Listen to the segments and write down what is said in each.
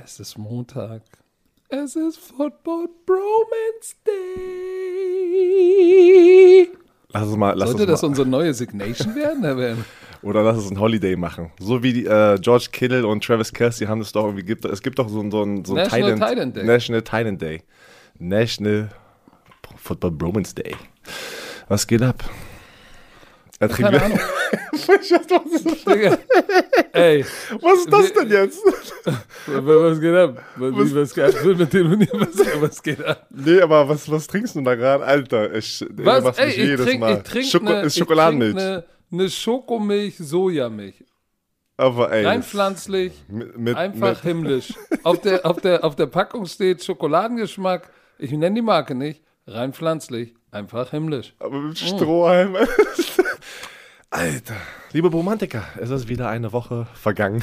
Es ist Montag. Es ist Football Bromance Day. Sollte das unsere neue Signation werden, Herr Werner? Oder lass es ein Holiday machen. So wie George Kittle und Travis Kelce haben es doch irgendwie, es gibt doch so ein National Titan Day. National Titan Day. National Football Bromance Day. Was geht ab? Keine Ahnung. Ey, was ist das denn jetzt? Was geht ab? Was geht ab? Nee, aber was trinkst du da gerade? Alter, ich trinke Schokoladenmilch. Eine Schokomilch, Aber ey. Rein pflanzlich, einfach himmlisch. Auf der Packung steht Schokoladengeschmack. Ich nenne die Marke nicht. Rein pflanzlich, einfach himmlisch. Aber mit Strohhalm. Alter. Liebe Romantiker, es ist wieder eine Woche vergangen.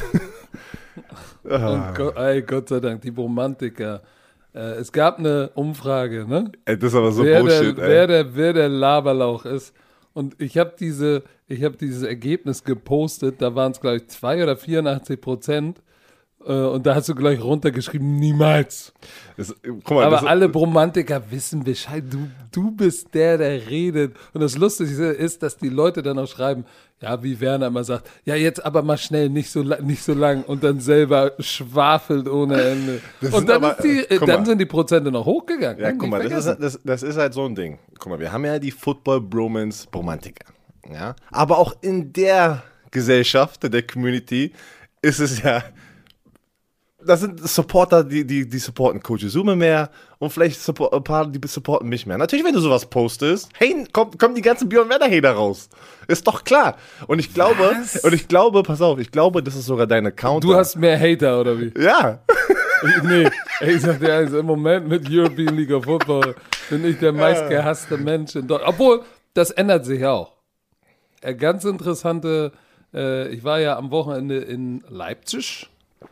Gott sei Dank, die Romantiker. Es gab eine Umfrage, ne? Ey, das ist aber so Bullshit, wer der Laberlauch ist. Und ich habe dieses Ergebnis gepostet, da waren es, glaube ich, 2 oder 84%. Und da hast du gleich runtergeschrieben, niemals. Aber alle Bromantiker wissen Bescheid, du bist der redet. Und das Lustige ist, dass die Leute dann auch schreiben, ja, wie Werner immer sagt, ja, jetzt aber mal schnell, nicht so lang. Und dann selber schwafelt ohne Ende. Und dann sind die Prozente noch hochgegangen. Ja, guck mal, das ist halt so ein Ding. Guck mal, wir haben ja die Football-Bromance-Bromantiker. Ja? Aber auch in der Gesellschaft, in der Community, ist es ja... Das sind Supporter, die supporten Coach Izume mehr und vielleicht ein paar, die supporten mich mehr. Natürlich, wenn du sowas postest, hey, kommen die ganzen Björn Werner-Hater raus. Ist doch klar. Und ich glaube, pass auf, das ist sogar dein Account. Du hast mehr Hater, oder wie? Ja. Ich sag dir eins, im Moment mit European League of Football bin ich der meistgehasste Mensch in Deutschland. Obwohl, das ändert sich auch. Ganz interessante, ich war ja am Wochenende in Leipzig.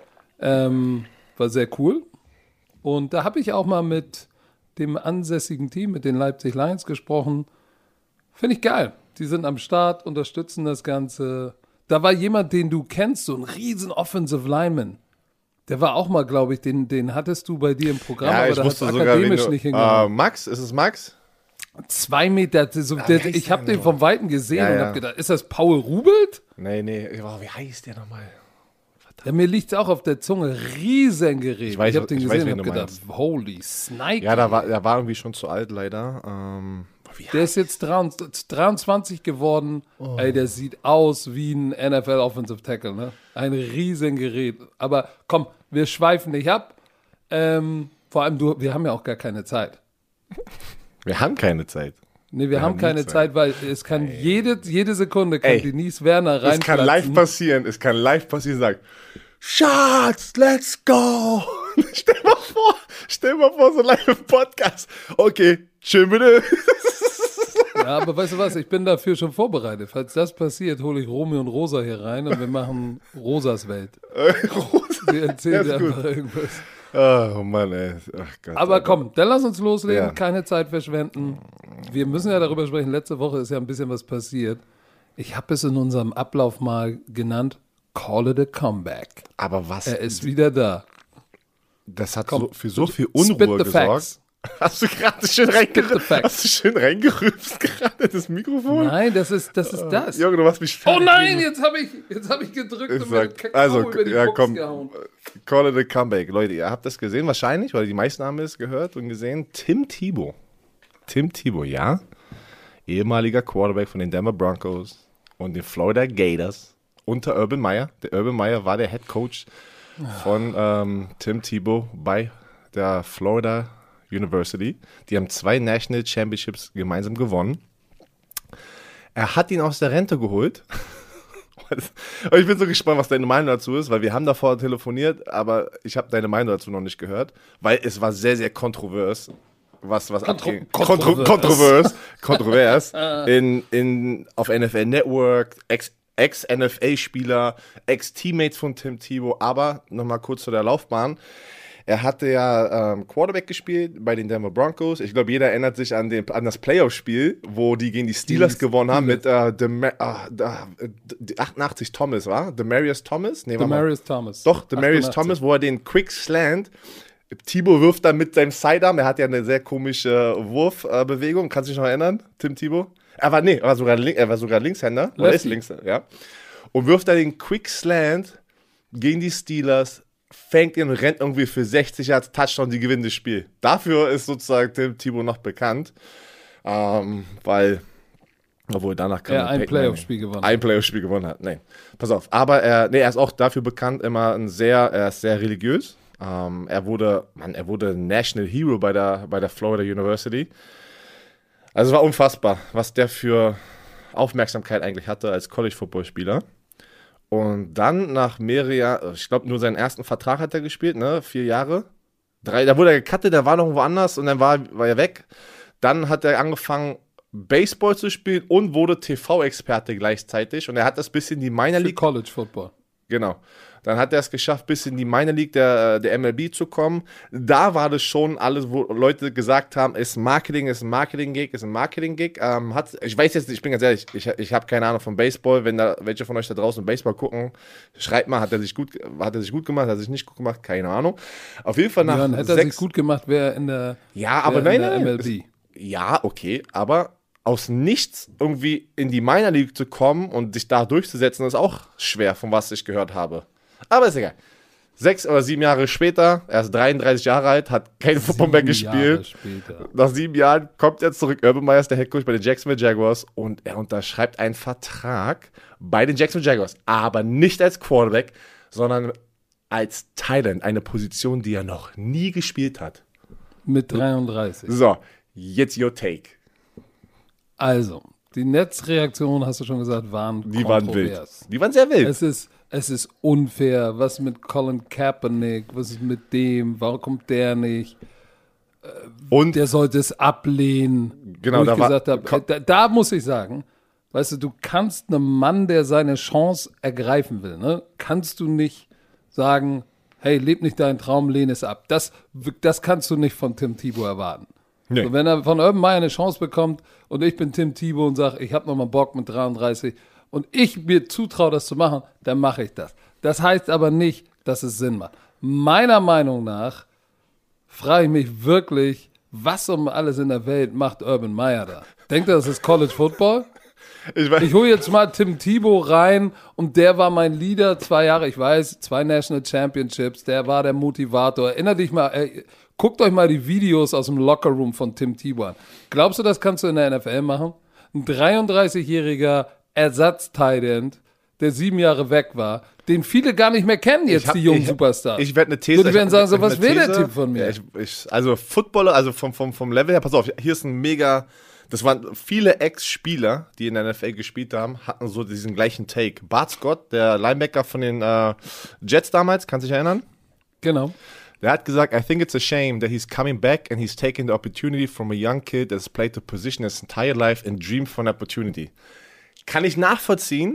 War sehr cool. Und da habe ich auch mal mit dem ansässigen Team, mit den Leipzig Lions gesprochen. Finde ich geil. Die sind am Start, unterstützen das Ganze. Da war jemand, den du kennst, so ein riesen Offensive Lineman. Der war auch mal, glaube ich, den hattest du bei dir im Programm, ja, aber da hat es akademisch nicht hingehauen. Max, ist es Max? 2 Meter, ich habe den vom Weiten gesehen und habe gedacht, ist das Paul Rubelt? Nee, wie heißt der nochmal? Ja, mir liegt es auch auf der Zunge. Riesengerät. Ich habe den gesehen und habe gedacht, holy Snake. Ja, der war irgendwie schon zu alt, leider. Der ist jetzt 23 geworden. Oh. Ey, der sieht aus wie ein NFL Offensive Tackle, ne? Ein Riesengerät. Aber komm, wir schweifen nicht ab. Vor allem, wir haben ja auch gar keine Zeit. Wir haben keine Zeit. Nee, wir haben keine Zeit, weil es kann jede Sekunde Denise Werner rein. Es kann live passieren, sagt, Schatz, let's go. Stell mal vor, so live im Podcast. Okay, schön bitte. Ja, aber weißt du was, ich bin dafür schon vorbereitet. Falls das passiert, hole ich Romy und Rosa hier rein und wir machen Rosas Welt. Sie erzählt dir einfach irgendwas. Oh Mann, ey. Ach Gott, aber komm, dann lass uns loslegen, keine Zeit verschwenden. Wir müssen ja darüber sprechen, letzte Woche ist ja ein bisschen was passiert. Ich habe es in unserem Ablauf mal genannt, call it a comeback. Aber was? Er ist wieder da. Das hat für so viel Unruhe gesorgt. Facts. Hast du gerade schön reingerübst gerade das Mikrofon? Nein, das ist das. Junge, du machst mich fertig. Oh nein, jetzt hab ich gedrückt und mir den Kakao über die Box gehauen. Call it a comeback. Leute, ihr habt das gesehen wahrscheinlich, weil die meisten haben es gehört und gesehen. Tim Tebow, ja. Ehemaliger Quarterback von den Denver Broncos und den Florida Gators unter Urban Meyer. Der Urban Meyer war der Head Coach von Tim Tebow bei der Florida University. Die haben 2 National Championships gemeinsam gewonnen. Er hat ihn aus der Rente geholt. Und ich bin so gespannt, was deine Meinung dazu ist, weil wir haben davor telefoniert, aber ich habe deine Meinung dazu noch nicht gehört, weil es war sehr, sehr kontrovers. Kontrovers auf NFL Network, Ex-NFL-Spieler, Ex-Teammates von Tim Tebow, aber nochmal kurz zu der Laufbahn. Er hatte ja Quarterback gespielt bei den Denver Broncos. Ich glaube, jeder erinnert sich an das Playoff-Spiel, wo die gegen die Steelers gewonnen haben mit 88 Thomas, war? Demarius Thomas? Nee, Demarius Thomas. Doch, Demarius Thomas, wo er den Quick Slant, Thibaut wirft dann mit seinem Sidearm, er hat ja eine sehr komische Wurfbewegung, kannst du dich noch erinnern, Tim Thibaut? Er war sogar Linkshänder, oder ist Linkshänder, ja. Und wirft dann den Quick Slant gegen die Steelers, fängt ihn und rennt irgendwie für 60 Yards Touchdown, die gewinnen das Spiel. Dafür ist sozusagen Tim Thibaut noch bekannt, weil, obwohl danach kann ein Playoff-Spiel gewonnen hat. Nein, pass auf. Aber er ist auch dafür bekannt, er ist sehr religiös. Er wurde National Hero bei der Florida University. Also es war unfassbar, was der für Aufmerksamkeit eigentlich hatte als College-Football-Spieler. Und dann nach mehreren Jahren, ich glaube nur seinen ersten Vertrag hat er gespielt, ne? 4 Jahre. 3, da wurde er gecuttet, der war noch woanders und dann war er weg. Dann hat er angefangen, Baseball zu spielen und wurde TV-Experte gleichzeitig. Und er hat das bis in die Minor League. College Football. Genau. Dann hat er es geschafft, bis in die Minor League der MLB zu kommen. Da war das schon alles, wo Leute gesagt haben, ist ein Marketing-Gig. Ich weiß jetzt nicht, ich bin ganz ehrlich, ich habe keine Ahnung von Baseball. Wenn da welche von euch da draußen Baseball gucken, schreibt mal, hat er sich gut gemacht, hat er sich nicht gut gemacht, keine Ahnung. Auf jeden Fall nach hätte er sich gut gemacht, wäre in der MLB. Ja, okay, aber aus nichts irgendwie in die Minor League zu kommen und sich da durchzusetzen, ist auch schwer, von was ich gehört habe. Aber ist egal. 6 oder 7 Jahre später, er ist 33 Jahre alt, hat kein Football mehr gespielt. Nach 7 Jahren kommt er zurück. Urban Meyer ist der Headcoach bei den Jacksonville Jaguars und er unterschreibt einen Vertrag bei den Jacksonville Jaguars. Aber nicht als Quarterback, sondern als Tight End, eine Position, die er noch nie gespielt hat. Mit 33. So, jetzt your take. Also, die Netzreaktionen, hast du schon gesagt, waren wild. Die waren sehr wild. Es ist unfair, was mit Colin Kaepernick, was ist mit dem, warum kommt der nicht? Und der sollte es ablehnen. Genau, da muss ich sagen, weißt du kannst einem Mann, der seine Chance ergreifen will, ne, kannst du nicht sagen, hey, leb nicht deinen Traum, lehne es ab. Das kannst du nicht von Tim Thibaut erwarten. Nee. So, wenn er von Urban Meyer eine Chance bekommt und ich bin Tim Thibaut und sage, ich habe nochmal Bock mit 33 und ich mir zutraue, das zu machen, dann mache ich das. Das heißt aber nicht, dass es Sinn macht. Meiner Meinung nach frage ich mich wirklich, was um alles in der Welt macht Urban Meyer da? Denkt er, das ist College Football? Ich hole jetzt mal Tim Thibaut rein und der war mein Leader 2 Jahre, ich weiß, 2 National Championships, der war der Motivator. Erinnert dich mal, guckt euch mal die Videos aus dem Lockerroom von Tim Thibaut an. Glaubst du, das kannst du in der NFL machen? Ein 33-jähriger Ersatz-Tight End, der 7 Jahre weg war, den viele gar nicht mehr kennen jetzt, die jungen Superstars. Ich werde eine These. Die werden sagen, so, was will der Typ von mir? Ja, also Footballer, also vom Level her, pass auf, hier ist ein mega, das waren viele Ex-Spieler, die in der NFL gespielt haben, hatten so diesen gleichen Take. Bart Scott, der Linebacker von den Jets damals, kannst du dich erinnern? Genau. Der hat gesagt, I think it's a shame that he's coming back and he's taking the opportunity from a young kid that's played the position his entire life and dreamed for an opportunity. Kann ich nachvollziehen,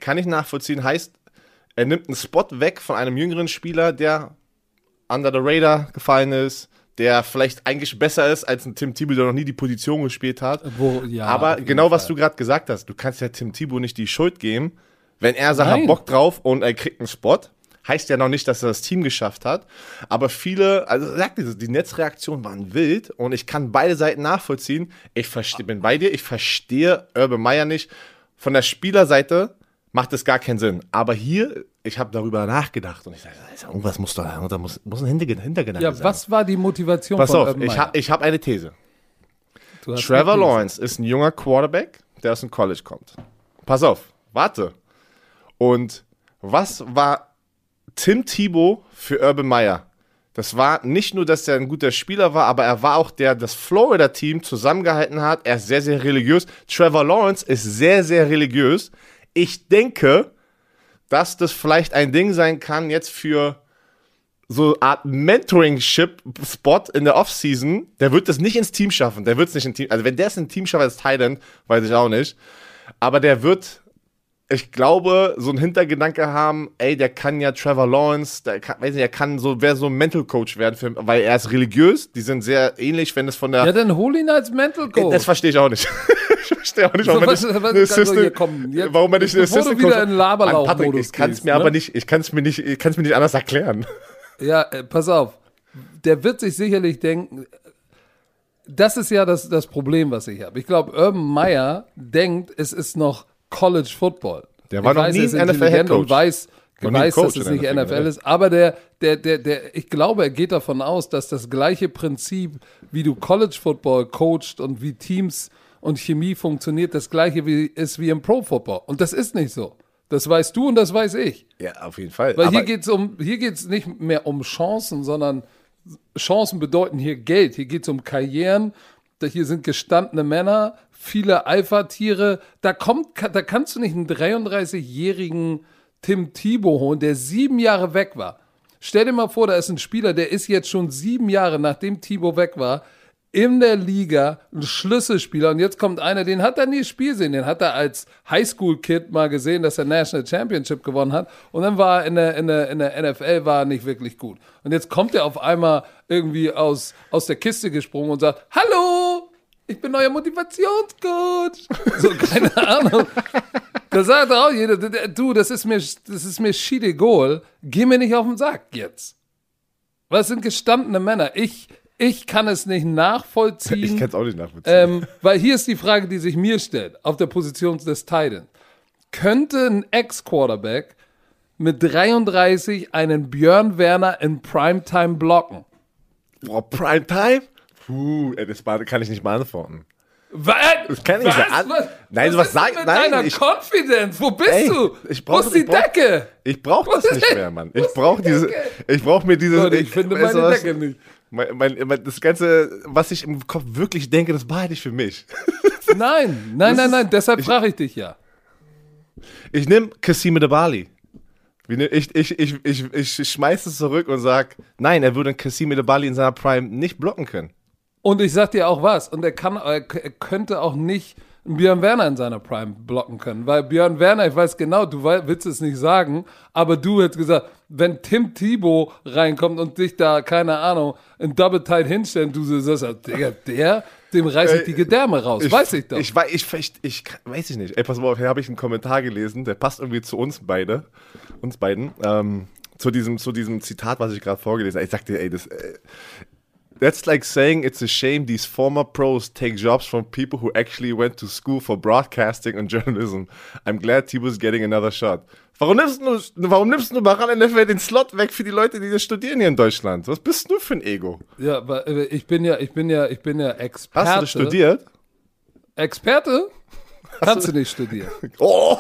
heißt, er nimmt einen Spot weg von einem jüngeren Spieler, der under the radar gefallen ist, der vielleicht eigentlich besser ist als ein Tim Thibaut, der noch nie die Position gespielt hat. Aber genau, was du gerade gesagt hast, du kannst ja Tim Thibaut nicht die Schuld geben, wenn er sagt, hat Bock drauf und er kriegt einen Spot. Heißt ja noch nicht, dass er das Team geschafft hat. Aber viele, also sagt die Netzreaktionen waren wild und ich kann beide Seiten nachvollziehen. bin bei dir, ich verstehe Urban Meyer nicht. Von der Spielerseite macht es gar keinen Sinn. Aber hier, ich habe darüber nachgedacht und ich sage, irgendwas muss ein Hintergedanke sein. Was war die Motivation von Urban Meyer? Pass auf, ich hab eine These. Trevor Lawrence ist ein junger Quarterback, der aus dem College kommt. Pass auf, warte. Und was war Tim Thibaut für Urban Meyer? Das war nicht nur, dass er ein guter Spieler war, aber er war auch der das Florida-Team zusammengehalten hat. Er ist sehr, sehr religiös. Trevor Lawrence ist sehr, sehr religiös. Ich denke, dass das vielleicht ein Ding sein kann jetzt für so eine Art Mentoring-Spot in der Offseason. Der wird das nicht ins Team schaffen. Der wird es nicht ins Team. Also wenn der es ins Team schafft als Tight End, weiß ich auch nicht. Aber der wird ich glaube, so ein Hintergedanke haben, ey, der kann ja Trevor Lawrence, wäre so ein Mental Coach werden, weil er ist religiös, die sind sehr ähnlich, wenn es von der... Ja, dann hol ihn als Mental Coach. Das verstehe ich auch nicht. Ich verstehe auch nicht, warum man nicht eine Assistant Coach... wieder in Laberlauch-Modus ich kann es mir aber nicht, ich kann es mir nicht anders erklären. Ja, pass auf. Der wird sich sicherlich denken, das ist ja das Problem, was ich habe. Ich glaube, Urban Meyer denkt, es ist noch College Football. Der war noch nie ein NFL-Headcoach. Und weiß, dass es nicht NFL ist. Aber ich glaube, er geht davon aus, dass das gleiche Prinzip, wie du College Football coacht und wie Teams und Chemie funktioniert, das gleiche ist wie im Pro Football. Und das ist nicht so. Das weißt du und das weiß ich. Ja, auf jeden Fall. Weil hier geht's nicht mehr um Chancen, sondern Chancen bedeuten hier Geld. Hier geht es um Karrieren. Hier sind gestandene Männer, viele Alpha-Tiere. Da kannst du nicht einen 33-jährigen Tim Tebow holen, der 7 Jahre weg war. Stell dir mal vor, da ist ein Spieler, der ist jetzt schon 7 Jahre, nachdem Tebow weg war, in der Liga ein Schlüsselspieler. Und jetzt kommt einer, den hat er nie Spiel sehen. Den hat er als Highschool-Kid mal gesehen, dass er National Championship gewonnen hat. Und dann war er in der NFL war er nicht wirklich gut. Und jetzt kommt er auf einmal irgendwie aus der Kiste gesprungen und sagt, hallo, ich bin euer Motivationscoach. So, keine Ahnung. Da sagt auch jeder, du, das ist mir schiedegol. Geh mir nicht auf den Sack jetzt. Was sind gestandene Männer? Ich kann es nicht nachvollziehen. Ich kann es auch nicht nachvollziehen. Weil hier ist die Frage, die sich mir stellt, auf der Position des Titans. Könnte ein Ex-Quarterback mit 33 einen Björn Werner in Primetime blocken? Boah, Primetime? Das kann ich nicht beantworten. Was? Das kann ich nicht. Nein, was sagt mit deiner Confidence? Wo bist du? Wo ist die Decke? Ich brauche das nicht mehr, Mann. Ich brauche mir diese... Leute, ich finde meine Decke nicht. Das Ganze, was ich im Kopf wirklich denke, das behalte ich für mich. Nein, deshalb frage ich dich ja. Ich nehme Kassim Edebali. Ich schmeiße es zurück und sage, nein, er würde Kassim Edebali in seiner Prime nicht blocken können. Und ich sag dir auch was, und er könnte auch nicht Björn Werner in seiner Prime blocken können, weil Björn Werner, ich weiß genau, du willst es nicht sagen, aber du hättest gesagt, wenn Tim Tebow reinkommt und dich da, keine Ahnung, in Double Tight hinstellt, du sagst, Digga, dem reiße ich die Gedärme raus, weiß ich doch. Ich weiß ich nicht. Ey, pass mal auf, hier habe ich einen Kommentar gelesen, der passt irgendwie zu uns beiden, zu diesem Zitat, was ich gerade vorgelesen habe. Ich sagte, that's like saying it's a shame these former pros take jobs from people who actually went to school for broadcasting and journalism. I'm glad Tebow's getting another shot. Warum nimmst du Baran NFL den Slot weg für die Leute, die das studieren hier in Deutschland? Was bist du für ein Ego? Ja, aber ich bin ja Experte. Hast du das studiert? Experte? Kannst du nicht studieren. Oh!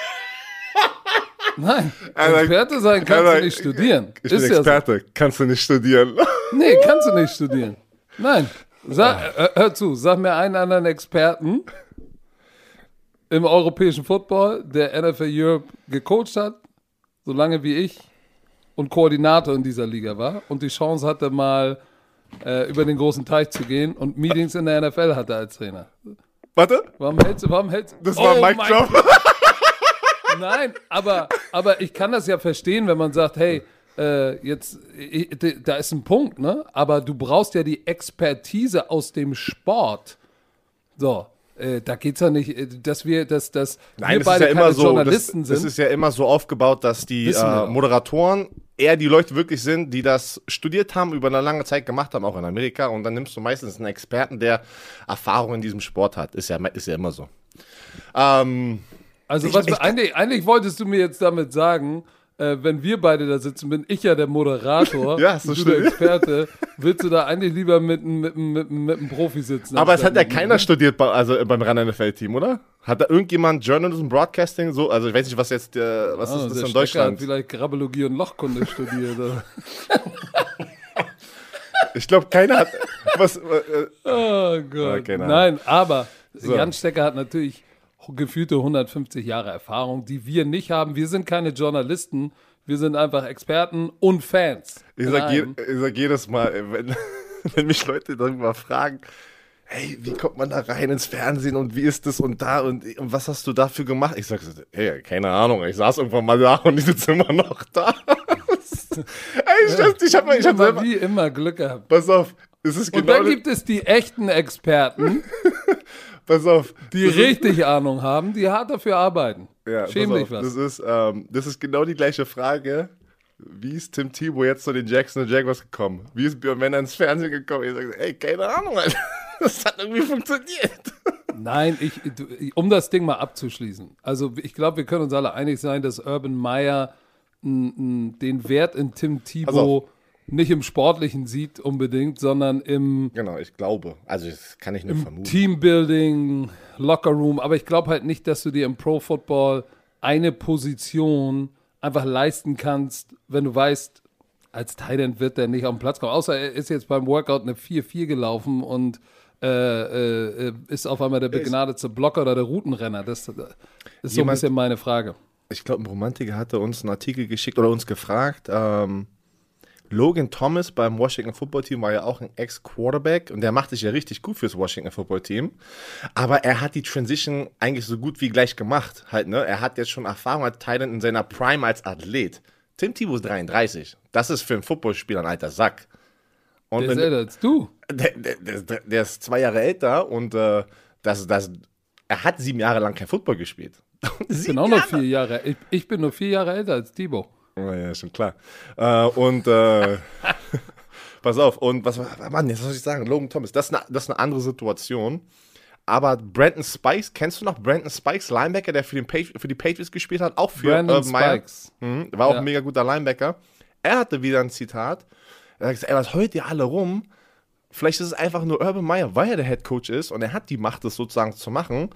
Nein, Experte sein kannst du nicht studieren. Ich bin Experte, ja so. Kannst du nicht studieren. Nee, kannst du nicht studieren. Nein, hör zu, sag mir einen anderen Experten im europäischen Football, der NFL Europe gecoacht hat, so lange wie ich, und Koordinator in dieser Liga war und die Chance hatte, mal über den großen Teich zu gehen und Meetings in der NFL hatte als Trainer. Warte. Warum hältst du? Das war ein Mic-Drop. Nein, aber ich kann das ja verstehen, wenn man sagt, hey, da ist ein Punkt, ne? Aber du brauchst ja die Expertise aus dem Sport. So, da geht's ja nicht, dass wir beide ja keine Journalisten sind. Es ist ja immer so aufgebaut, dass die Moderatoren eher die Leute wirklich sind, die das studiert haben, über eine lange Zeit gemacht haben, auch in Amerika. Und dann nimmst du meistens einen Experten, der Erfahrung in diesem Sport hat. Ist ja immer so. Also eigentlich wolltest du mir jetzt damit sagen, wenn wir beide da sitzen, bin ich ja der Moderator, ja, so du der Experte, willst du da eigentlich lieber mit einem Profi sitzen? Aber es hat ja keiner studiert beim RAN-NFL-Team, oder? Hat da irgendjemand Journalism, Broadcasting, so? Also ich weiß nicht, was jetzt, was ist das in Deutschland? Hat vielleicht Grabbologie und Lochkunde studiert. Oder? Ich glaube, keiner hat oh Gott, okay, nein, aber Jan Stecker hat natürlich gefühlte 150 Jahre Erfahrung, die wir nicht haben. Wir sind keine Journalisten, wir sind einfach Experten und Fans. Ich sag jedes Mal, wenn mich Leute darüber fragen, hey, wie kommt man da rein ins Fernsehen und wie ist das und da und was hast du dafür gemacht? Ich sag so, hey, keine Ahnung, ich saß irgendwann mal da und ich sitze immer noch da. Ey, ich hab selber, wie immer Glück gehabt. pass auf, es ist Und genau dann gibt es die echten Experten, pass auf. die richtig Ahnung haben, die hart dafür arbeiten. Ja, Schäm dich pass was. auf, das ist genau die gleiche Frage. Wie ist Tim Tebow jetzt zu den Jacksonville Jaguars gekommen? Wie ist Björn Werner ins Fernsehen gekommen? Ich sage, ey, keine Ahnung, Alter. Das hat irgendwie funktioniert. Nein, um das Ding mal abzuschließen. Also ich glaube, wir können uns alle einig sein, dass Urban Meyer den Wert in Tim Tebow nicht im Sportlichen sieht unbedingt, sondern im Genau, ich glaube. Also das kann ich nur vermuten. Teambuilding, Lockerroom. Aber ich glaube halt nicht, dass du dir im Pro-Football eine Position einfach leisten kannst, wenn du weißt, als Tight End wird der nicht auf den Platz kommen. Außer er ist jetzt beim Workout eine 4-4 gelaufen und ist auf einmal der begnadete Blocker oder der Routenrenner. Das ist so ein bisschen meine Frage. Ich glaube, ein Romantiker hatte uns einen Artikel geschickt oder uns gefragt. Logan Thomas beim Washington Football Team war ja auch ein Ex-Quarterback und der macht sich ja richtig gut fürs Washington Football Team. Aber er hat die Transition eigentlich so gut wie gleich gemacht. Halt, ne? Er hat jetzt schon Erfahrung als Tight End in seiner Prime als Athlet. Tim Tebow ist 33. Das ist für einen Footballspieler ein alter Sack. Und der ist älter als du. Der ist 2 Jahre älter und er hat 7 Jahre lang kein Football gespielt. Ich bin auch noch 4 Jahre. Ich bin nur 4 Jahre älter als Tebow. Oh, ja, schon klar. Pass auf, und Mann, jetzt soll ich sagen, Logan Thomas, das ist eine andere Situation. Aber Brandon Spikes, kennst du noch Brandon Spikes, Linebacker, der für die Patriots gespielt hat? Auch für Brandon Spikes. War auch ein mega guter Linebacker. Er hatte wieder ein Zitat. Er hat gesagt, ey, was heult ihr alle rum? Vielleicht ist es einfach nur Urban Meyer, weil er der Head Coach ist und er hat die Macht, das sozusagen zu machen.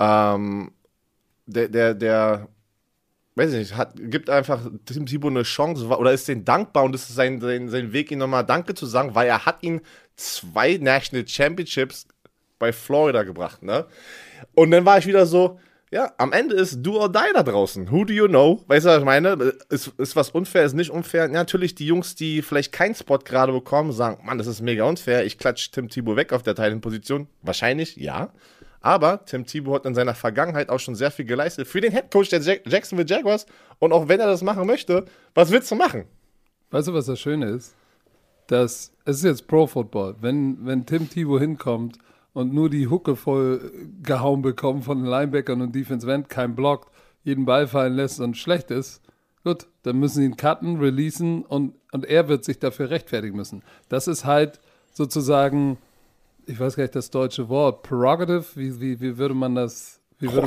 Der weiß ich nicht, gibt einfach Tim Tebow eine Chance oder ist denen dankbar und das ist sein Weg, ihm nochmal Danke zu sagen, weil er hat ihn 2 National Championships bei Florida gebracht, ne? Und dann war ich wieder so, ja, am Ende ist do or die da draußen. Who do you know? Weißt du, was ich meine? Ist was unfair, ist nicht unfair. Ja, natürlich die Jungs, die vielleicht keinen Spot gerade bekommen, sagen, Mann, das ist mega unfair. Ich klatsche Tim Tebow weg auf der Teilenposition. Wahrscheinlich, ja. Aber Tim Tebow hat in seiner Vergangenheit auch schon sehr viel geleistet für den Headcoach der Jacksonville Jaguars. Und auch wenn er das machen möchte, was willst du machen? Weißt du, was das Schöne ist? Es ist jetzt Pro-Football. Wenn Tim Tebow hinkommt und nur die Hucke voll gehauen bekommt von den Linebackern und Defense End, kein Block, jeden Ball fallen lässt und schlecht ist, gut, dann müssen sie ihn cutten, releasen und er wird sich dafür rechtfertigen müssen. Das ist halt sozusagen, ich weiß gar nicht das deutsche Wort, Prerogative, wie würde man das,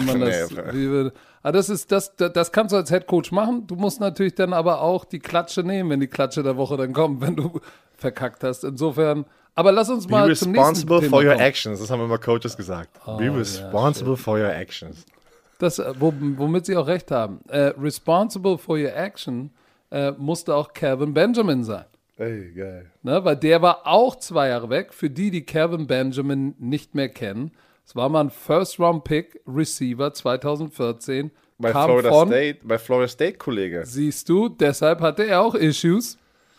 das kannst du als Headcoach machen, du musst natürlich dann aber auch die Klatsche nehmen, wenn die Klatsche der Woche dann kommt, wenn du verkackt hast. Insofern, aber lass uns mal Be zum nächsten responsible Thema for your kommen. actions, das haben immer Coaches gesagt. Be responsible for your actions. Das, womit sie auch recht haben. Responsible for your action musste auch Calvin Benjamin sein. Ey, geil. Ne, weil der war auch 2 Jahre weg. Für die Calvin Benjamin nicht mehr kennen. Es war mal ein First-Round-Pick, Receiver 2014. Bei Florida State, Kollege. Siehst du, deshalb hatte er auch Issues.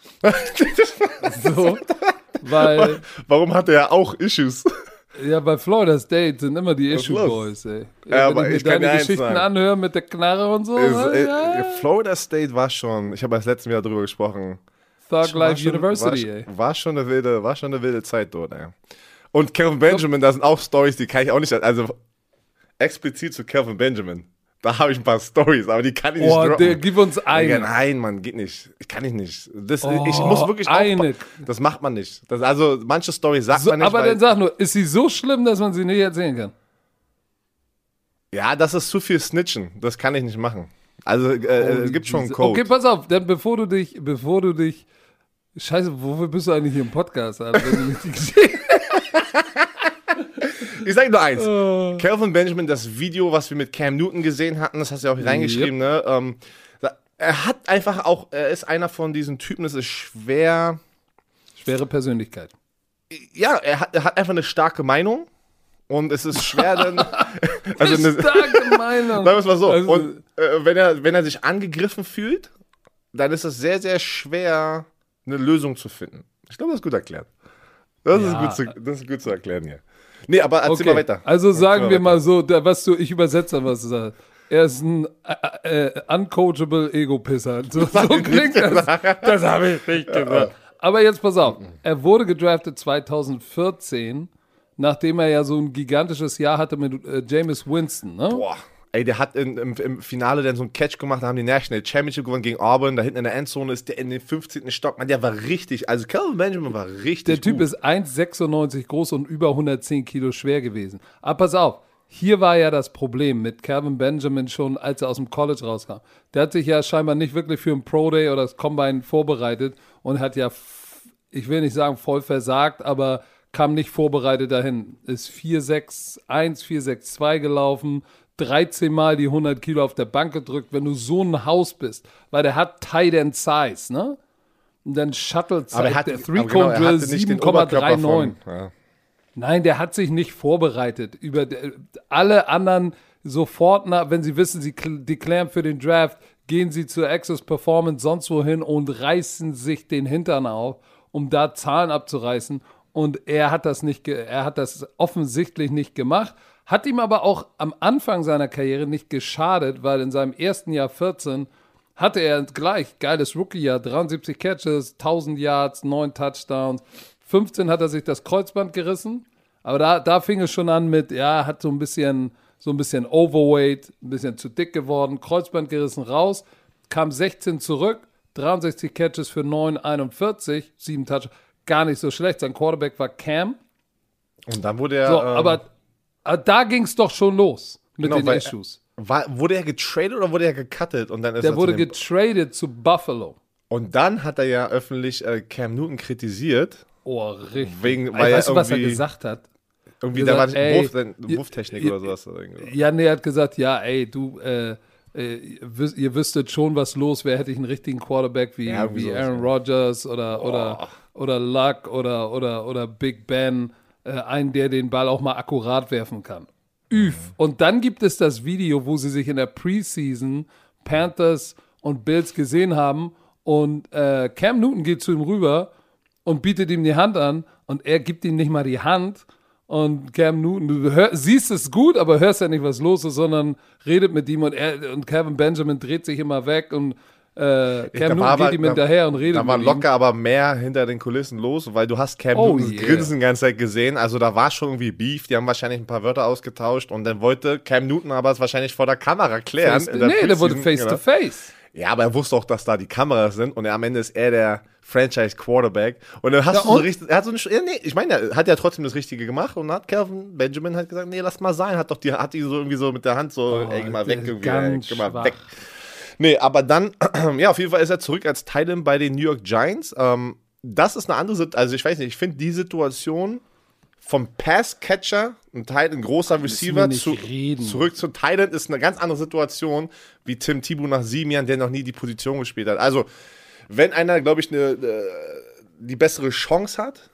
So, weil... Warum hatte er auch Issues? Ja, bei Florida State sind immer die Issue Boys, ey. Ja, wenn aber ich mir deine Geschichten anhöre mit der Knarre und so. Florida State war schon, ich habe das letzte Jahr drüber gesprochen. Thug Life University, ey. War schon eine wilde Zeit dort, ey. Und Calvin Benjamin, da sind auch Storys, die kann ich auch nicht, also explizit zu Calvin Benjamin. Da habe ich ein paar Storys, aber die kann ich nicht droppen. Gib uns eine. Nein, Mann, geht nicht. Kann ich nicht. Ich muss wirklich aufpassen. Das macht man nicht. Also manche Storys sagt man nicht. Aber dann sag nur, ist sie so schlimm, dass man sie nicht erzählen kann? Ja, das ist zu viel Snitchen. Das kann ich nicht machen. Also es gibt schon einen Code. Okay, pass auf, dann bevor du dich Scheiße, wofür bist du eigentlich hier im Podcast, Alter, wenn du nicht die Geschichte... Ich sage nur eins. Calvin Benjamin, das Video, was wir mit Cam Newton gesehen hatten, das hast du ja auch reingeschrieben, ne? Er hat einfach auch, er ist einer von diesen Typen, es ist schwer... Schwere Persönlichkeit. Ja, er hat einfach eine starke Meinung und es ist schwer dann... Also eine starke Meinung. Sagen wir es mal so. Also, und wenn er sich angegriffen fühlt, dann ist es sehr, sehr schwer, eine Lösung zu finden. Ich glaube, das ist gut erklärt. Das ist gut zu erklären hier. Nee, aber erzähl mal weiter. Also sagen wir mal so, ich übersetze, was du sagst. Er ist ein uncoachable Ego-Pisser. So klingt das. Das habe ich nicht gesagt. Aber jetzt pass auf. Er wurde gedraftet 2014, nachdem er ja so ein gigantisches Jahr hatte mit Jameis Winston. Ne? Boah. Ey, der hat im Finale dann so einen Catch gemacht, da haben die National Championship gewonnen gegen Auburn, da hinten in der Endzone ist der in den 15. Stock, man, der war richtig, also Kelvin Benjamin war richtig Der Typ gut. ist 1,96 groß und über 110 Kilo schwer gewesen. Aber pass auf, hier war ja das Problem mit Kelvin Benjamin schon, als er aus dem College rauskam. Der hat sich ja scheinbar nicht wirklich für ein Pro Day oder das Combine vorbereitet und hat ja, ich will nicht sagen voll versagt, aber kam nicht vorbereitet dahin. Ist 4,61, 4,62 gelaufen, 13 Mal die 100 Kilo auf der Bank gedrückt, wenn du so ein Haus bist. Weil der hat Tight End Size, ne? Und dann Shuttle Zeit, der Three-Cone Drill 7,39. Ja. Nein, der hat sich nicht vorbereitet. Alle anderen sofort, wenn sie wissen, sie declaren für den Draft, gehen sie zur Access Performance sonst wohin und reißen sich den Hintern auf, um da Zahlen abzureißen. Und er hat das offensichtlich nicht gemacht. Hat ihm aber auch am Anfang seiner Karriere nicht geschadet, weil in seinem ersten Jahr 14 hatte er gleich geiles Rookie-Jahr, 73 Catches, 1000 Yards, 9 Touchdowns. 15 hat er sich das Kreuzband gerissen, aber da fing es schon an mit, ja, hat so ein bisschen Overweight, ein bisschen zu dick geworden, Kreuzband gerissen raus, kam 16 zurück, 63 Catches für 9,41, 7 Touchdowns, gar nicht so schlecht. Sein Quarterback war Cam. Und dann wurde er... So, aber da ging es doch schon los mit den Issues. Wurde er getradet oder wurde er gecuttet? Und dann ist der wurde getradet zu Buffalo. Und dann hat er ja öffentlich Cam Newton kritisiert. Oh, richtig. Weißt du, was er gesagt hat? Irgendwie, gesagt, da war Wurftechnik oder sowas. Ja, nee, er hat gesagt, ja, ey, du, ihr wüsstet schon, was los wäre, hätte ich einen richtigen Quarterback wie Aaron Rodgers oder Luck oder Big Ben, einen, der den Ball auch mal akkurat werfen kann. Und dann gibt es das Video, wo sie sich in der Preseason Panthers und Bills gesehen haben und Cam Newton geht zu ihm rüber und bietet ihm die Hand an und er gibt ihm nicht mal die Hand und Cam Newton, du siehst es gut, aber hörst ja nicht, was los ist, sondern redet mit ihm und Kelvin Benjamin dreht sich immer weg und Cam Newton geht ihm hinterher und redet mit ihm. Da war locker aber mehr hinter den Kulissen los, weil du hast Cam Newtons Grinsen die ganze Zeit gesehen, also da war schon irgendwie Beef, die haben wahrscheinlich ein paar Wörter ausgetauscht und dann wollte Cam Newton aber es wahrscheinlich vor der Kamera klären. Der wollte Face-to-Face. Ja, aber er wusste auch, dass da die Kameras sind und am Ende ist er der Franchise-Quarterback. Und dann hast du so richtig, ich meine, er hat ja trotzdem das Richtige gemacht und hat Kelvin Benjamin halt gesagt, nee, lass mal sein, hat die so irgendwie so mit der Hand so, geh mal weg, geh mal weg. Nee, aber dann, ja, auf jeden Fall ist er zurück als Tight End bei den New York Giants. Das ist eine andere Situation, also ich weiß nicht, ich finde die Situation vom Pass-Catcher, ein großer Receiver, zurück zu Tight End ist eine ganz andere Situation wie Tim Tebow nach 7 Jahren, der noch nie die Position gespielt hat. Also, wenn einer, glaube ich, die bessere Chance hat,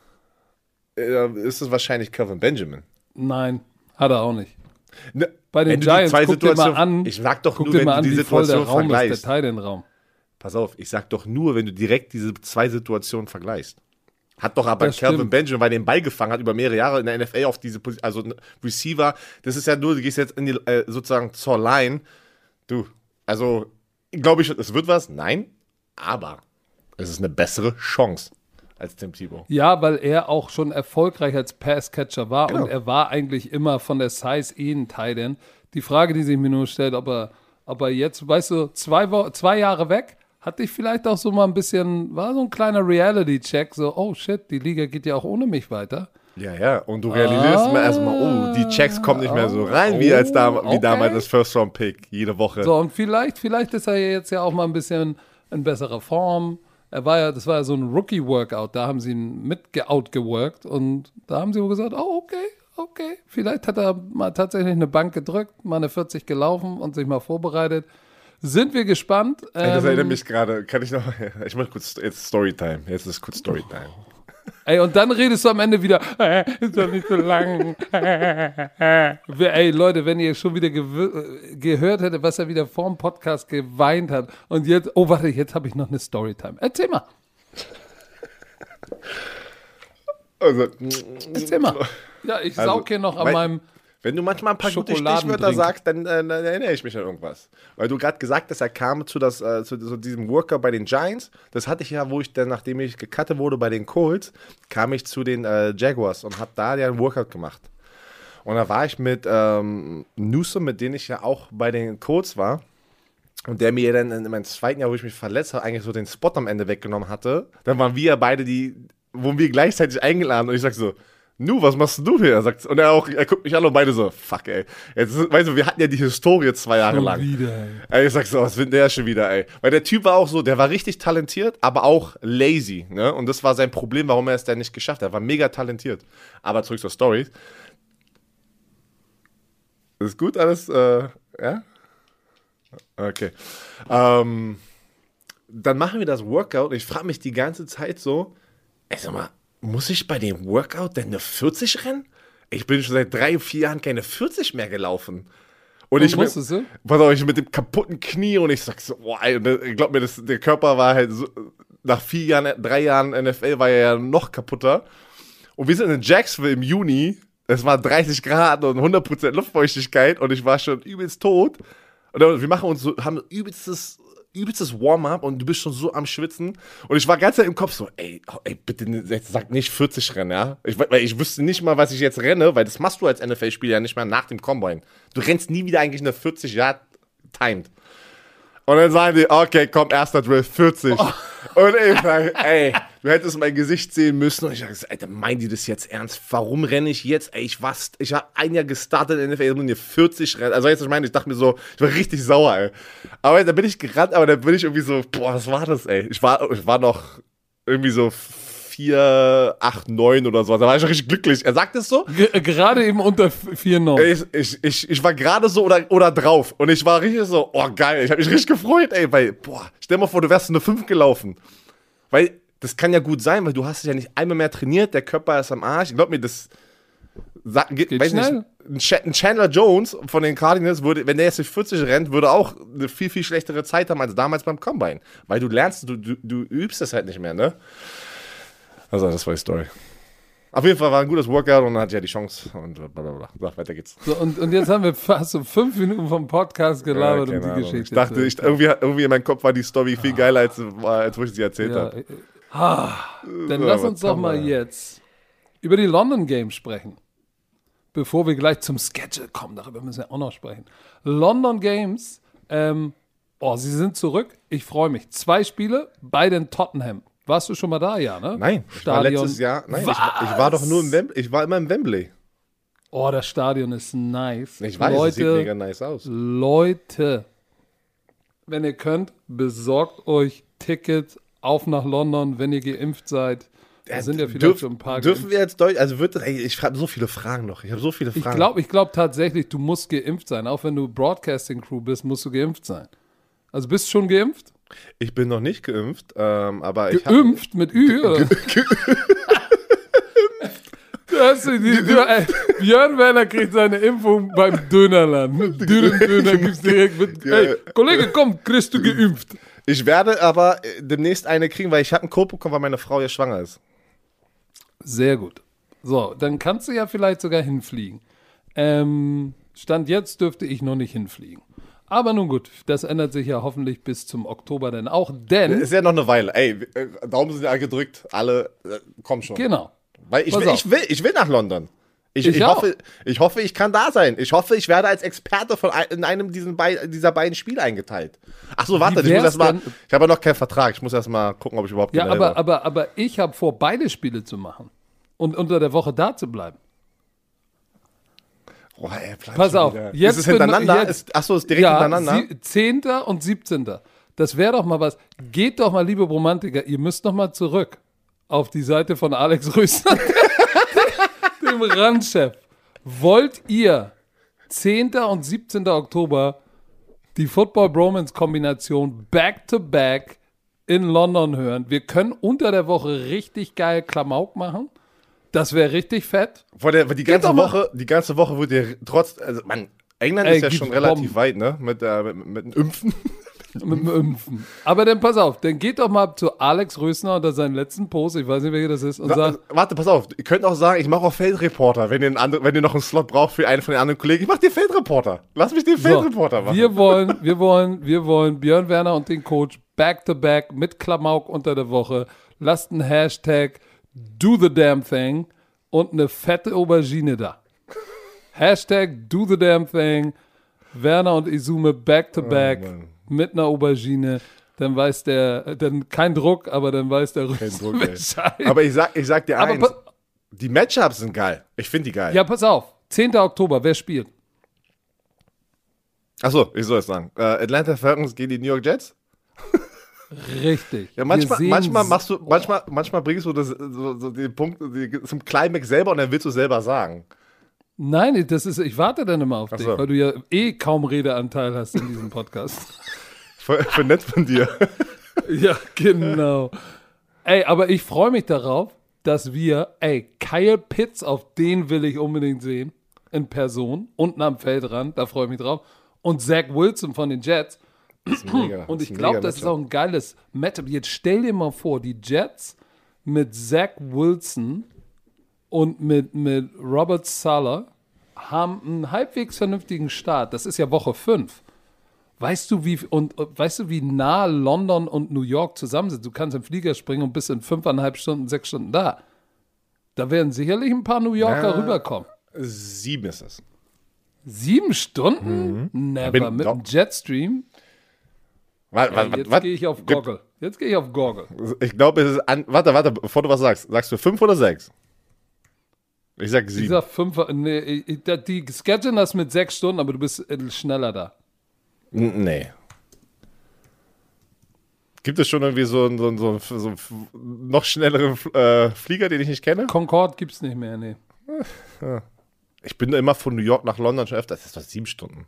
ist es wahrscheinlich Kelvin Benjamin. Nein, hat er auch nicht. Bei den Giants, guck dir mal an, ich sag doch nur, wenn du die Situation vergleichst. Der Tight End Raum. Pass auf, ich sag doch nur, wenn du direkt diese zwei Situationen vergleichst. Hat doch aber Kelvin Benjamin, weil er den Ball gefangen hat über mehrere Jahre in der NFL auf diese Position, also Receiver, das ist ja nur, du gehst jetzt in die, sozusagen zur Line. Du, also, glaube ich, es wird was? Nein, aber es ist eine bessere Chance als Tim Tebow. Ja, weil er auch schon erfolgreich als Passcatcher war und er war eigentlich immer von der Size ein Tight End. Die Frage, die sich mir nur stellt, ob er jetzt, weißt du, 2 Jahre weg, hatte ich vielleicht auch so mal ein bisschen, war so ein kleiner Reality-Check, so, oh shit, die Liga geht ja auch ohne mich weiter. Ja, und du realisierst mal erstmal, die Checks kommen nicht mehr so rein, wie damals das First-Round-Pick, jede Woche. So, und vielleicht ist er jetzt ja auch mal ein bisschen in besserer Form. Das war ja so ein Rookie-Workout, da haben sie ihn outgeworkt und da haben sie wohl gesagt, oh, okay, vielleicht hat er mal tatsächlich eine Bank gedrückt, mal eine 40 gelaufen und sich mal vorbereitet. Sind wir gespannt. Das erinnert mich gerade, ich mach kurz, jetzt Storytime, jetzt ist kurz Storytime. Ey, und dann redest du am Ende wieder, ist doch nicht so lang. Ey, Leute, wenn ihr schon wieder gehört hättet, was er wieder vorm Podcast geweint hat und jetzt, oh warte, jetzt habe ich noch eine Storytime. Erzähl mal. Also, Erzähl mal. Ja, ich saug hier noch an meinem wenn du manchmal ein paar gute Stichwörter sagst, dann erinnere ich mich an irgendwas. Weil du gerade gesagt hast, er kam zu diesem Workout bei den Giants. Das hatte ich ja, wo ich dann, nachdem ich gecuttet wurde bei den Colts, kam ich zu den Jaguars und habe da ja ein Workout gemacht. Und da war ich mit Newsom, mit dem ich ja auch bei den Colts war. Und der mir dann in meinem zweiten Jahr, wo ich mich verletzt habe, eigentlich so den Spot am Ende weggenommen hatte. Dann waren wir beide wurden wir gleichzeitig eingeladen. Und ich sag so, was machst du hier? Und er guckt mich an und beide so, fuck, ey. Jetzt, weißt du, wir hatten ja die Historie 2 Jahre lang. Wieder, ey. Ich sag so, was will der schon wieder, ey? Weil der Typ war auch so, der war richtig talentiert, aber auch lazy, ne? Und das war sein Problem, warum er es dann nicht geschafft hat. Er war mega talentiert. Aber zurück zur Story. Ist gut alles, ja? Okay. Dann machen wir das Workout und ich frage mich die ganze Zeit so, ey, sag mal, muss ich bei dem Workout denn eine 40 rennen? Ich bin schon seit 3, 4 Jahren keine 40 mehr gelaufen. Und ich mit dem kaputten Knie und ich sag so, boah, ey, glaub mir, der Körper war halt so, nach 4 Jahren, 3 Jahren NFL war er ja noch kaputter. Und wir sind in Jacksonville im Juni, es war 30 Grad und 100% Luftfeuchtigkeit und ich war schon übelst tot. Und wir haben übelstes Warm-up und du bist schon so am Schwitzen. Und ich war ganz im Kopf so, ey, bitte sag nicht 40 rennen, ja? Weil ich wüsste nicht mal, was ich jetzt renne, weil das machst du als NFL-Spieler ja nicht mehr nach dem Combine. Du rennst nie wieder eigentlich eine 40 Yard timed. Und dann sagen die, okay, komm, erster Drill, 40. Oh. Und ich sage, ey, du hättest mein Gesicht sehen müssen. Und ich sage, Alter, meinen die das jetzt ernst? Warum renne ich jetzt? Ey, ich habe ein Jahr gestartet in der NFL, und hier 40 rennen. Also jetzt, ich dachte mir so, ich war richtig sauer, ey. Aber da bin ich gerannt, aber da bin ich irgendwie so, boah, was war das, ey? Ich war noch irgendwie so 4, 8, 9 oder so. Da war ich richtig glücklich. Er sagt es so. Gerade eben unter 4, 9. Ich war gerade so oder drauf. Und ich war richtig so, oh geil. Ich habe mich richtig gefreut, ey. Weil, boah, stell dir mal vor, du wärst eine 5 gelaufen. Weil, das kann ja gut sein, weil du hast dich ja nicht einmal mehr trainiert. Der Körper ist am Arsch. Ich glaube mir, das geht weiß schnell. Nicht, ein Chandler Jones von den Cardinals wenn der jetzt durch 40 rennt, würde auch eine viel, viel schlechtere Zeit haben als damals beim Combine. Weil du lernst, du übst das halt nicht mehr, ne? Also, das war die Story. Auf jeden Fall war ein gutes Workout und dann hatte ich ja die Chance und blablabla. So, weiter geht's. So, und jetzt haben wir fast so 5 Minuten vom Podcast gelabert und die Geschichte. Ich dachte, irgendwie in meinem Kopf war die Story viel geiler, als wo ich sie erzählt habe. Dann lass uns doch mal jetzt über die London Games sprechen. Bevor wir gleich zum Schedule kommen, darüber müssen wir auch noch sprechen. London Games, sie sind zurück. Ich freue mich. 2 Spiele, beide in Tottenham. Warst du schon mal da, ja, ne? Nein, ich war letztes Jahr. Nein, ich war doch nur ich war immer im Wembley. Oh, das Stadion ist nice. Ich weiß, es sieht mega nice aus. Leute, wenn ihr könnt, besorgt euch Tickets auf nach London, wenn ihr geimpft seid. Da sind ja vielleicht schon ein paar. Dürfen wir jetzt ich habe so viele Fragen noch. Ich habe so viele Fragen. Ich glaube tatsächlich, du musst geimpft sein. Auch wenn du Broadcasting-Crew bist, musst du geimpft sein. Also bist du schon geimpft? Ich bin noch nicht geimpft, aber ich geimpft mit Ü, oder? Björn Werner kriegt seine Impfung beim Dönerland. Mit Döner gibt's direkt mit. Ey, Kollege, komm, kriegst du geimpft. Ich werde aber demnächst eine kriegen, weil ich habe einen Code bekommen, weil meine Frau ja schwanger ist. Sehr gut. So, dann kannst du ja vielleicht sogar hinfliegen. Stand jetzt dürfte ich noch nicht hinfliegen. Aber nun gut, das ändert sich ja hoffentlich bis zum Oktober dann auch, denn... Ist ja noch eine Weile. Ey, Daumen sind ja gedrückt, alle, komm schon. Genau. Weil ich will nach London. Ich hoffe, ich kann da sein. Ich hoffe, ich werde als Experte in einem dieser beiden Spiele eingeteilt. Ach so, warte, ich habe ja noch keinen Vertrag. Ich muss erst mal gucken, ob ich überhaupt aber ich habe vor, beide Spiele zu machen und unter der Woche da zu bleiben. Oh, ey, pass auf, jetzt ist es hintereinander? Ist direkt hintereinander? 10. und 17. Das wäre doch mal was. Geht doch mal, liebe Romantiker, ihr müsst noch mal zurück auf die Seite von Alex Rösner, dem Randchef. Wollt ihr 10. und 17. Oktober die Football-Bromance-Kombination Back-to-Back in London hören? Wir können unter der Woche richtig geil Klamauk machen. Das wäre richtig fett. Die ganze Woche wird ja England ist ja schon relativ weit, ne? Mit dem Impfen. Mit dem Impfen. Aber dann pass auf, dann geht doch mal zu Alex Rösner unter seinen letzten Post, ich weiß nicht, welcher das ist, und sagt, Warte, pass auf, ihr könnt auch sagen, ich mache auch Feldreporter, wenn ihr noch einen Slot braucht für einen von den anderen Kollegen. Ich mache den Feldreporter. Lass mich den Feldreporter machen. Wir wollen Björn Werner und den Coach back-to-back mit Klamauk unter der Woche. Lasst einen Hashtag do the damn thing und eine fette Aubergine da. Hashtag do the damn thing. Werner und Izume back-to-back mit einer Aubergine. Dann weiß dann kein Druck, aber dann weiß der Rüster Bescheid. Aber ich sag dir eins, die Matchups sind geil. Ich finde die geil. Ja, pass auf. 10. Oktober, wer spielt? Achso, ich soll es sagen. Atlanta Falcons gegen die New York Jets? Richtig. Ja, manchmal bringst du so den Punkt zum Climax selber und dann willst du selber sagen. Nein, ich warte dann immer auf dich, weil du ja kaum Redeanteil hast in diesem Podcast. Voll nett von dir. Ja, genau. Ey, aber ich freue mich darauf, dass Kyle Pitts, auf den will ich unbedingt sehen, in Person, unten am Feldrand, da freue ich mich drauf, und Zach Wilson von den Jets. Das ist mega, und ich glaube, das ist auch ein geiles Matchup. Jetzt stell dir mal vor, die Jets mit Zach Wilson und mit Robert Saleh haben einen halbwegs vernünftigen Start. Das ist ja Woche 5. Weißt du, wie nah London und New York zusammen sind? Du kannst im Flieger springen und bist in 5,5 Stunden, 6 Stunden da. Da werden sicherlich ein paar New Yorker rüberkommen. 7 ist es. 7 Stunden? Never. Mit dem Jetstream? Jetzt gehe ich auf Goggle. Ich glaube, es ist Warte, bevor du was sagst. Sagst du 5 oder 6? Ich sag 7. Ich sag 5. Nee, die schedulen das mit 6 Stunden, aber du bist schneller da. Nee. Gibt es schon irgendwie so einen noch schnelleren Flieger, den ich nicht kenne? Concorde gibt's nicht mehr, nee. Ich bin immer von New York nach London schon öfter. Das ist fast 7 Stunden.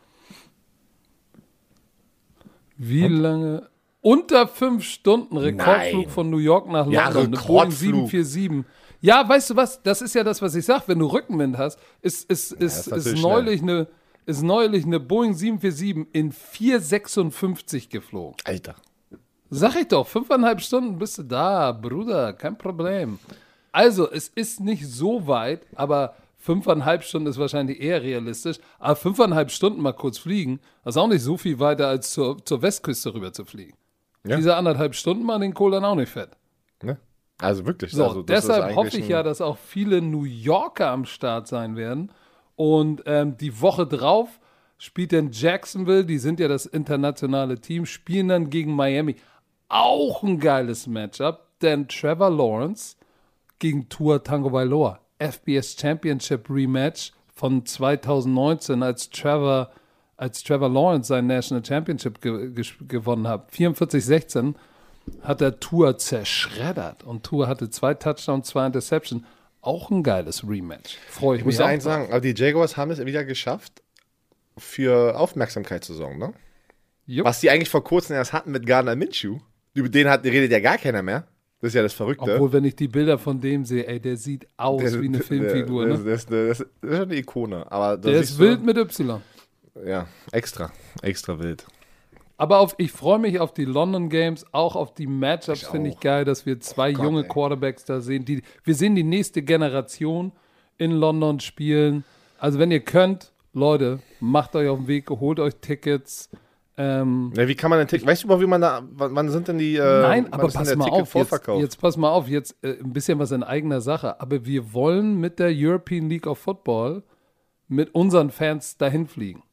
Wie lange? Unter 5 Stunden Rekordflug von New York nach London. Ja, Eine Boeing 747. Ja, weißt du was? Das ist ja das, was ich sage. Wenn du Rückenwind hast, ist neulich eine Boeing 747 in 4,56 geflogen. Alter. Sag ich doch, 5,5 Stunden bist du da, Bruder, kein Problem. Also, es ist nicht so weit, aber 5,5 Stunden ist wahrscheinlich eher realistisch. Aber 5,5 Stunden mal kurz fliegen, das ist auch nicht so viel weiter, als zur Westküste rüber zu fliegen. Ja. Diese 1,5 Stunden mal den Kohl dann auch nicht fett. Ne? Also wirklich. So, also, deshalb hoffe ich ja, dass auch viele New Yorker am Start sein werden. Und die Woche drauf spielt dann Jacksonville, die sind ja das internationale Team, spielen dann gegen Miami. Auch ein geiles Matchup, denn Trevor Lawrence gegen Tua Tagovailoa. FBS Championship Rematch von 2019, als Trevor Lawrence sein National Championship gewonnen hat. 44-16 hat er Tua zerschreddert und Tua hatte 2 Touchdowns, 2 Interceptions. Auch ein geiles Rematch. Freue ich mich. Ich muss eins sagen, aber die Jaguars haben es wieder geschafft, für Aufmerksamkeit zu sorgen, ne? Jupp. Was die eigentlich vor kurzem erst hatten mit Gardner Minshew. Über den redet ja gar keiner mehr. Das ist ja das Verrückte. Obwohl, wenn ich die Bilder von dem sehe, der sieht aus wie eine Filmfigur. Das ist schon eine Ikone. Aber der ist wild mit Y. Ja, extra wild. Aber ich freue mich auf die London Games, auch auf die Matchups, finde ich geil, dass wir 2 junge Quarterbacks da sehen. Wir sehen die nächste Generation in London spielen. Also wenn ihr könnt, Leute, macht euch auf den Weg, holt euch Tickets. Wie kann man denn Tickets? Weißt du überhaupt, wie man da, wann sind denn die Nein, aber pass mal auf, jetzt pass mal auf, jetzt ein bisschen was in eigener Sache. Aber wir wollen mit der European League of Football mit unseren Fans dahin fliegen.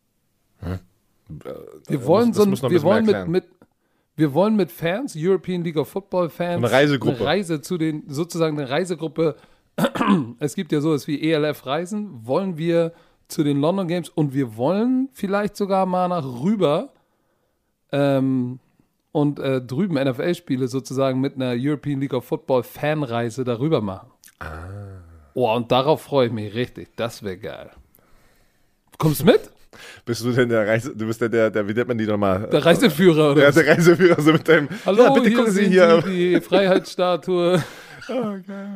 Wir wollen mit Fans, European League of Football Fans, eine Reisegruppe. Eine Reise zu sozusagen eine Reisegruppe. Es gibt ja sowas wie ELF Reisen, wollen wir zu den London Games und wir wollen vielleicht sogar mal nach rüber und drüben NFL-Spiele sozusagen mit einer European League of Football Fanreise darüber machen. Oh, und darauf freue ich mich richtig. Das wäre geil. Kommst du mit? Bist du denn du bist der, wie nennt man die nochmal? Der Reiseführer, oder? Ja, der Reiseführer, so mit deinem. Hallo, ja, bitte hier gucken Sie sehen hier. Sie die Freiheitsstatue. Oh, geil.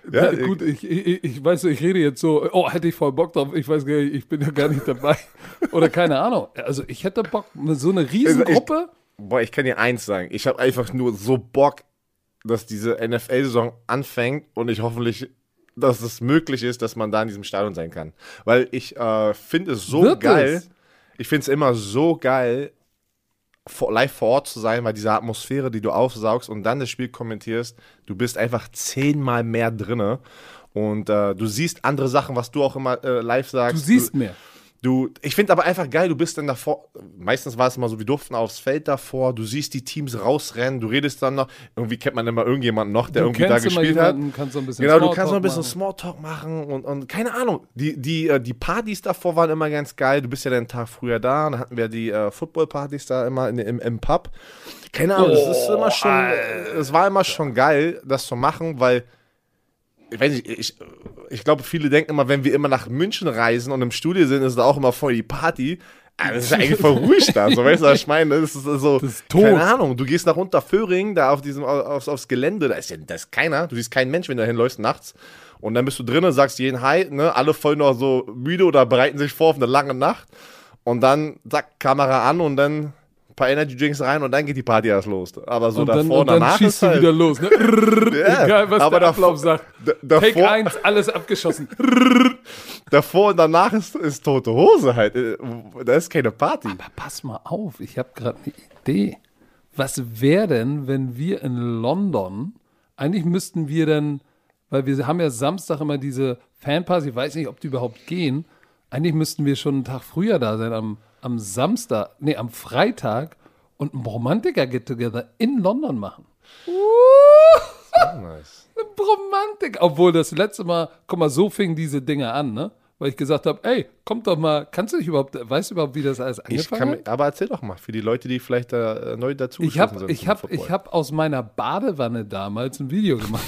Ja, gut, ich weiß, ich rede jetzt so, oh, hätte ich voll Bock drauf, ich weiß gar nicht, ich bin ja gar nicht dabei. Oder keine Ahnung. Also ich hätte Bock, so eine Riesengruppe. Ich kann dir eins sagen, ich habe einfach nur so Bock, dass diese NFL-Saison anfängt und dass es möglich ist, dass man da in diesem Stadion sein kann. Weil ich finde es so geil, ich finde es immer so geil, live vor Ort zu sein, weil diese Atmosphäre, die du aufsaugst und dann das Spiel kommentierst, du bist einfach 10-mal mehr drinne und du siehst andere Sachen, was du auch immer live sagst. Du siehst mehr. Ich finde aber einfach geil, du bist dann davor, meistens war es immer so, wir durften aufs Feld davor, du siehst die Teams rausrennen, du redest dann noch, irgendwie kennt man immer irgendjemanden noch, der irgendwie da gespielt hat. Kannst so ein bisschen genau, du kannst noch ein bisschen Smalltalk machen und keine Ahnung, die Partys davor waren immer ganz geil, du bist ja den Tag früher da, dann hatten wir die Football-Partys da immer im Pub. Keine Ahnung, es war immer schon geil, das zu machen, weil ich weiß nicht, ich glaube, viele denken immer, wenn wir immer nach München reisen und im Studio sind, ist da auch immer voll die Party. Das ist ja eigentlich voll ruhig da, so, weißt du, was ich meine? Das ist so, das ist tot. Keine Ahnung, du gehst nach Unterföhring, da aufs Gelände, da ist keiner, du siehst keinen Mensch, wenn du da hinläufst nachts. Und dann bist du drinnen, sagst jeden Hi, ne, alle voll noch so müde oder bereiten sich vor auf eine lange Nacht. Und dann, zack, Kamera an und dann ein paar Energy Drinks rein und dann geht die Party erst los. Aber so und davor und dann danach schießt ist du halt, wieder los. Ne? Ja, Egal, was aber der Ablauf sagt. Take 1, alles abgeschossen. Davor und danach ist tote Hose halt. Da ist keine Party. Aber pass mal auf, ich habe gerade eine Idee. Was wäre denn, wenn wir in London, eigentlich müssten wir dann, weil wir haben ja Samstag immer diese Fanparty, ich weiß nicht, ob die überhaupt gehen, eigentlich müssten wir schon einen Tag früher da sein, am Freitag und ein Romantiker-Get-Together in London machen. Nice. Eine Romantik. Obwohl das letzte Mal, guck mal, so fingen diese Dinge an, ne? Weil ich gesagt habe, ey, kommt doch mal, weißt du überhaupt, wie das alles angefangen hat? Aber erzähl doch mal, für die Leute, die vielleicht da neu dazugestoßen sind. Ich hab aus meiner Badewanne damals ein Video gemacht.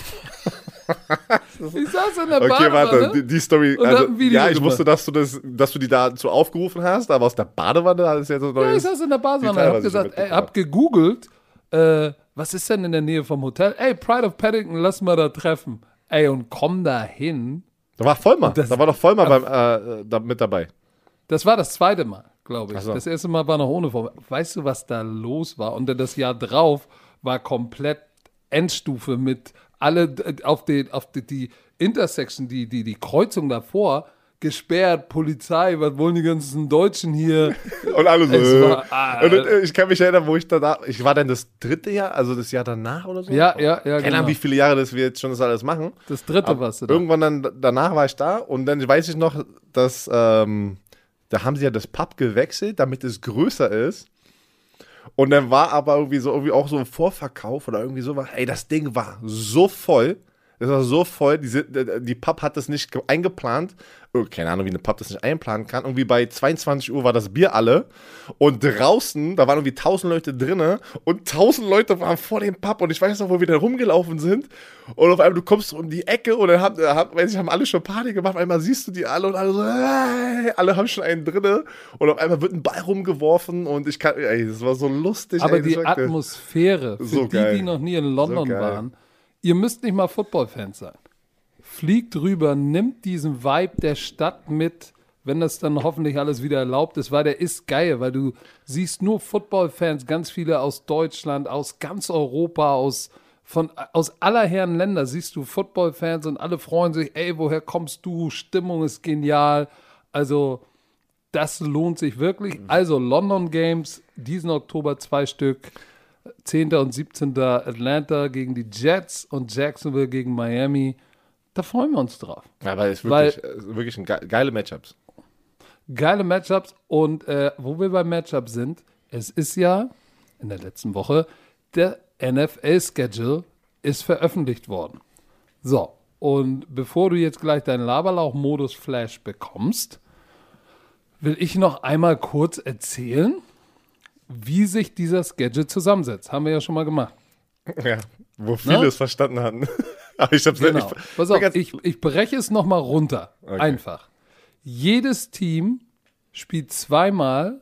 Ich saß in der Badewanne. Okay, warte, die Story. Und hab ein Video ich gemacht. wusste, dass du die dazu aufgerufen hast, aber aus der Badewanne ist ja so Ja, ich saß in der Badewanne und hab gesagt, hab gegoogelt, was ist denn in der Nähe vom Hotel? Ey, Pride of Paddington, lass mal da treffen. Ey, und komm da hin. Da war Vollmer. Da war doch Vollmer mit dabei. Das war das zweite Mal, glaube ich. So. Das erste Mal war noch ohne Vollmer. Weißt du, was da los war? Und dann das Jahr drauf war komplett Endstufe mit alle auf die Intersection, die Kreuzung davor, gesperrt, Polizei, was wollen die ganzen Deutschen hier? Und alle so. Und ich kann mich erinnern, wo ich war dann das dritte Jahr, also das Jahr danach oder so? Ja. Keine Ahnung, wie viele Jahre wir jetzt schon das alles machen. Das dritte warst du da. Irgendwann danach war ich da und dann weiß ich noch, dass da haben sie ja das Pub gewechselt, damit es größer ist. Und dann war aber irgendwie auch so ein Vorverkauf oder irgendwie sowas. Ey, das Ding war so voll. Das war so voll. Die Pub hat das nicht eingeplant. Keine Ahnung, wie eine Pub das nicht einplanen kann. Irgendwie bei 22 Uhr war das Bier alle. Und draußen, da waren irgendwie 1000 Leute drinnen. Und 1000 Leute waren vor dem Pub. Und ich weiß noch, wo wir da rumgelaufen sind. Und auf einmal, du kommst um die Ecke und dann haben alle schon Party gemacht. Auf einmal siehst du die alle und alle so, hey, alle haben schon einen drinne. Und auf einmal wird ein Ball rumgeworfen. Und das war so lustig. Aber die Atmosphäre, für so die noch nie in London waren, ihr müsst nicht mal Football-Fans sein. Fliegt rüber, nimmt diesen Vibe der Stadt mit, wenn das dann hoffentlich alles wieder erlaubt ist, weil der ist geil, weil du siehst nur Football-Fans, ganz viele aus Deutschland, aus ganz Europa, aus aller Herren Länder siehst du Football-Fans und alle freuen sich, ey, woher kommst du? Stimmung ist genial. Also, das lohnt sich wirklich. Also, London Games, diesen Oktober 2 Stück. 10. und 17. Atlanta gegen die Jets und Jacksonville gegen Miami. Da freuen wir uns drauf. Ja, aber es ist wirklich geile Matchups. Geile Matchups. Und wo wir beim Matchup sind, es ist ja in der letzten Woche, der NFL-Schedule ist veröffentlicht worden. So, und bevor du jetzt gleich deinen Laberlauch-Modus-Flash bekommst, will ich noch einmal kurz erzählen, wie sich dieser Schedule zusammensetzt. Haben wir ja schon mal gemacht. Ja, wo viele es verstanden hatten. Aber ich hab's genau. Pass auf, ich breche es nochmal runter. Okay. Einfach. Jedes Team spielt zweimal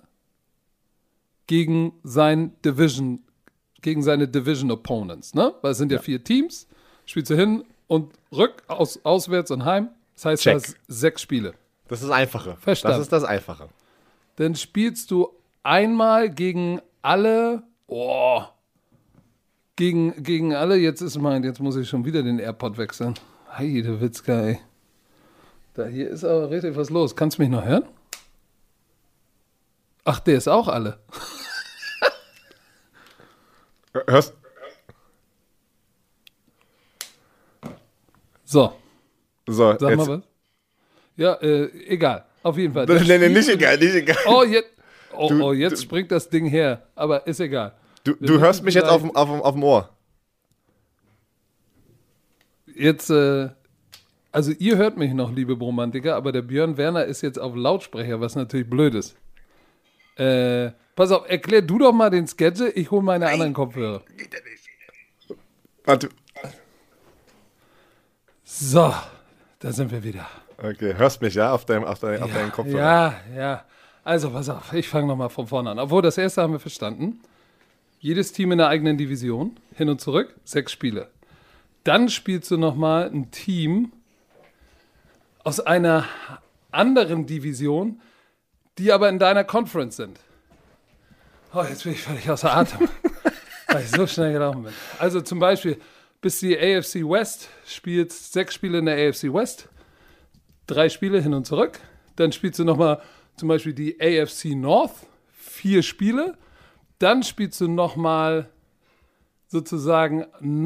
gegen seine Division Opponents, ne? Weil es sind ja 4 Teams. Spielst du hin und auswärts und heim. Das heißt, Check. du hast 6 Spiele. Das ist das Einfache. Verstanden. Das ist das Einfache. Dann spielst du einmal gegen alle, gegen alle, jetzt muss ich schon wieder den AirPod wechseln. Heide Witzka, ey. Da hier ist aber richtig was los. Kannst du mich noch hören? Ach, der ist auch alle. Hörst So, So, sag jetzt. mal was. Ja, egal. Auf jeden Fall. Nee, nicht egal. Oh, jetzt springt das Ding her. Aber ist egal. Du hörst mich jetzt auf dem Ohr. Jetzt, also ihr hört mich noch, liebe Bromantiker, aber der Björn Werner ist jetzt auf Lautsprecher, was natürlich blöd ist. Pass auf, erklär du doch mal den Schedule, ich hole meine anderen Kopfhörer. Warte. So, da sind wir wieder. Okay, hörst mich, ja, auf deinen Kopfhörer. Ja. Also, pass auf, ich fange nochmal von vorne an. Obwohl, das erste haben wir verstanden. Jedes Team in der eigenen Division, hin und zurück, 6 Spiele. Dann spielst du nochmal ein Team aus einer anderen Division, die aber in deiner Conference sind. Oh, jetzt bin ich völlig außer Atem, weil ich so schnell gelaufen bin. Also zum Beispiel, bis die AFC West spielst 6 Spiele in der AFC West, 3 Spiele hin und zurück. Dann spielst du nochmal zum Beispiel die AFC North, 4 Spiele. Dann spielst du nochmal sozusagen